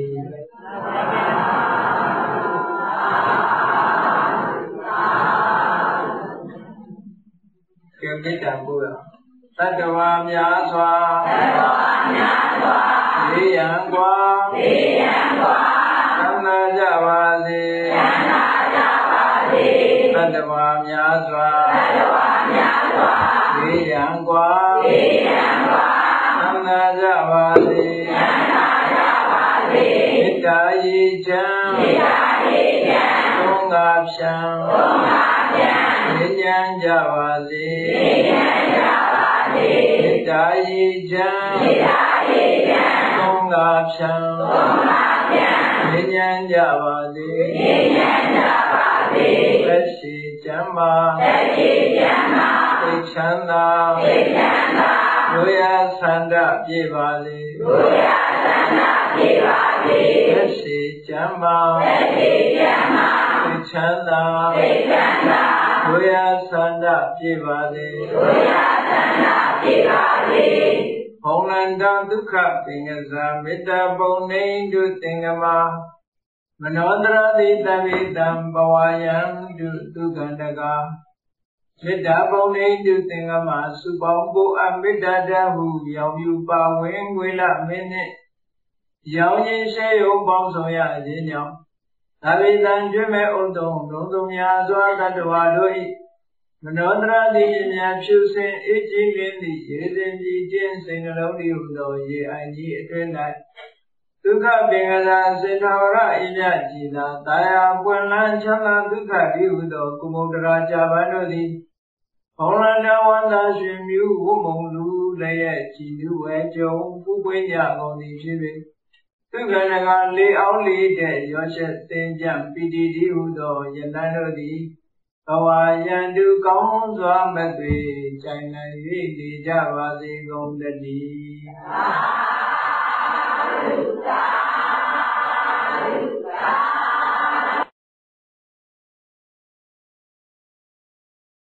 ကဲမေတ္တာပို့ရတတ္တဝါများစွာတတ္တဝါများစွာသေရန်กว่าသေရန်กว่าသံဃာကြပါစေသံဃာကြပါစေတတ္တဝါများစွာတတ္တဝါများစွာသေရန်กว่าသေရန်กว่าသံဃာကြပါစေသံဃာကြပါစေမေတ္တာရေချမ်းမေတ္တာရေချမ်းသုံးငါဖြံသုံးငါဖြံဉာဏ်ကြပါစေဉာဏ်ကြပါစေမေတ္တာရေချမ်းမေတ္တာရေချမ်းသုံးငါဖြံသုံးငါဖြံဉာဏ်ကြပါစေဉာဏ်ကြပါစေသက်ရှိချမ်းသာသက်ရှိချမ်းသာသိချမ်းသာသိချမ်းသာတို့ရဆန္ဒပြေပါလေတို့ရဆန္ဒပြေပါလေသက်ရှိချမ်းသာသက်ရှိချမ်းသာသိချမ်းသာသိချမ်းသာတို့ရသန္တာပြေပါစေတို့ရသန္တာပြေပါစေဘုံလန္တာဒုက္ခပင်ကစားမေတ္တာပုံနေတုသင်္ကမာမနောတရတိတဝိတံဘဝယံတုဒုက္ခန္တကာမေတ္တာပုံနေတုသင်္ကမာစုပေါင်းကိုအမေတ္တာတဟုရောင်ယူပါဝင်ဝေလမင်းနှင့်ရောင်ရင်ရှေယုံပေါင်းဆောင်ရခြင်းကြောင့်သဗ္ဗေတံကျွေးမဲ့ဥဒ္ဒုံလုံးစုံများစွာတတ္တဝါတို့၏မနောတရတိမြတ်ဖြူစင်အေးကြည်လင်းသည့်ရေစဉ်ကြည်ခြင်းစိတ်နှလုံးတည်ဟူသောရေအိုင်ကြီးအတွင်း၌ဒုက္ခပင်ကစားစေတဝရအမြကြည်သာတာယာပွင့်လန်းချမ်းသာဒုက္ခတည်ဟူသောကုမုဒ္ဒရာဇာပန်တို့သည်ဘုံလန္တဝန္တာရွှင်မြူဝမုံလူလည်းရဲ့ကြည်လူဝဲကြုံပူပွေးကြကုန်သည်ဖြစ်ပေဒုက္ခနကလေအောင်လေးတဲ့ရောချက်သင်ကြံပီတိတည်ဟူသောယန္တန်တို့သည်ဘဝယံတုကောင်းစွာမသွေကြိုင်နိုင်၍နေကြပါစေကုန်တည်းသာဓုသာဓုသာ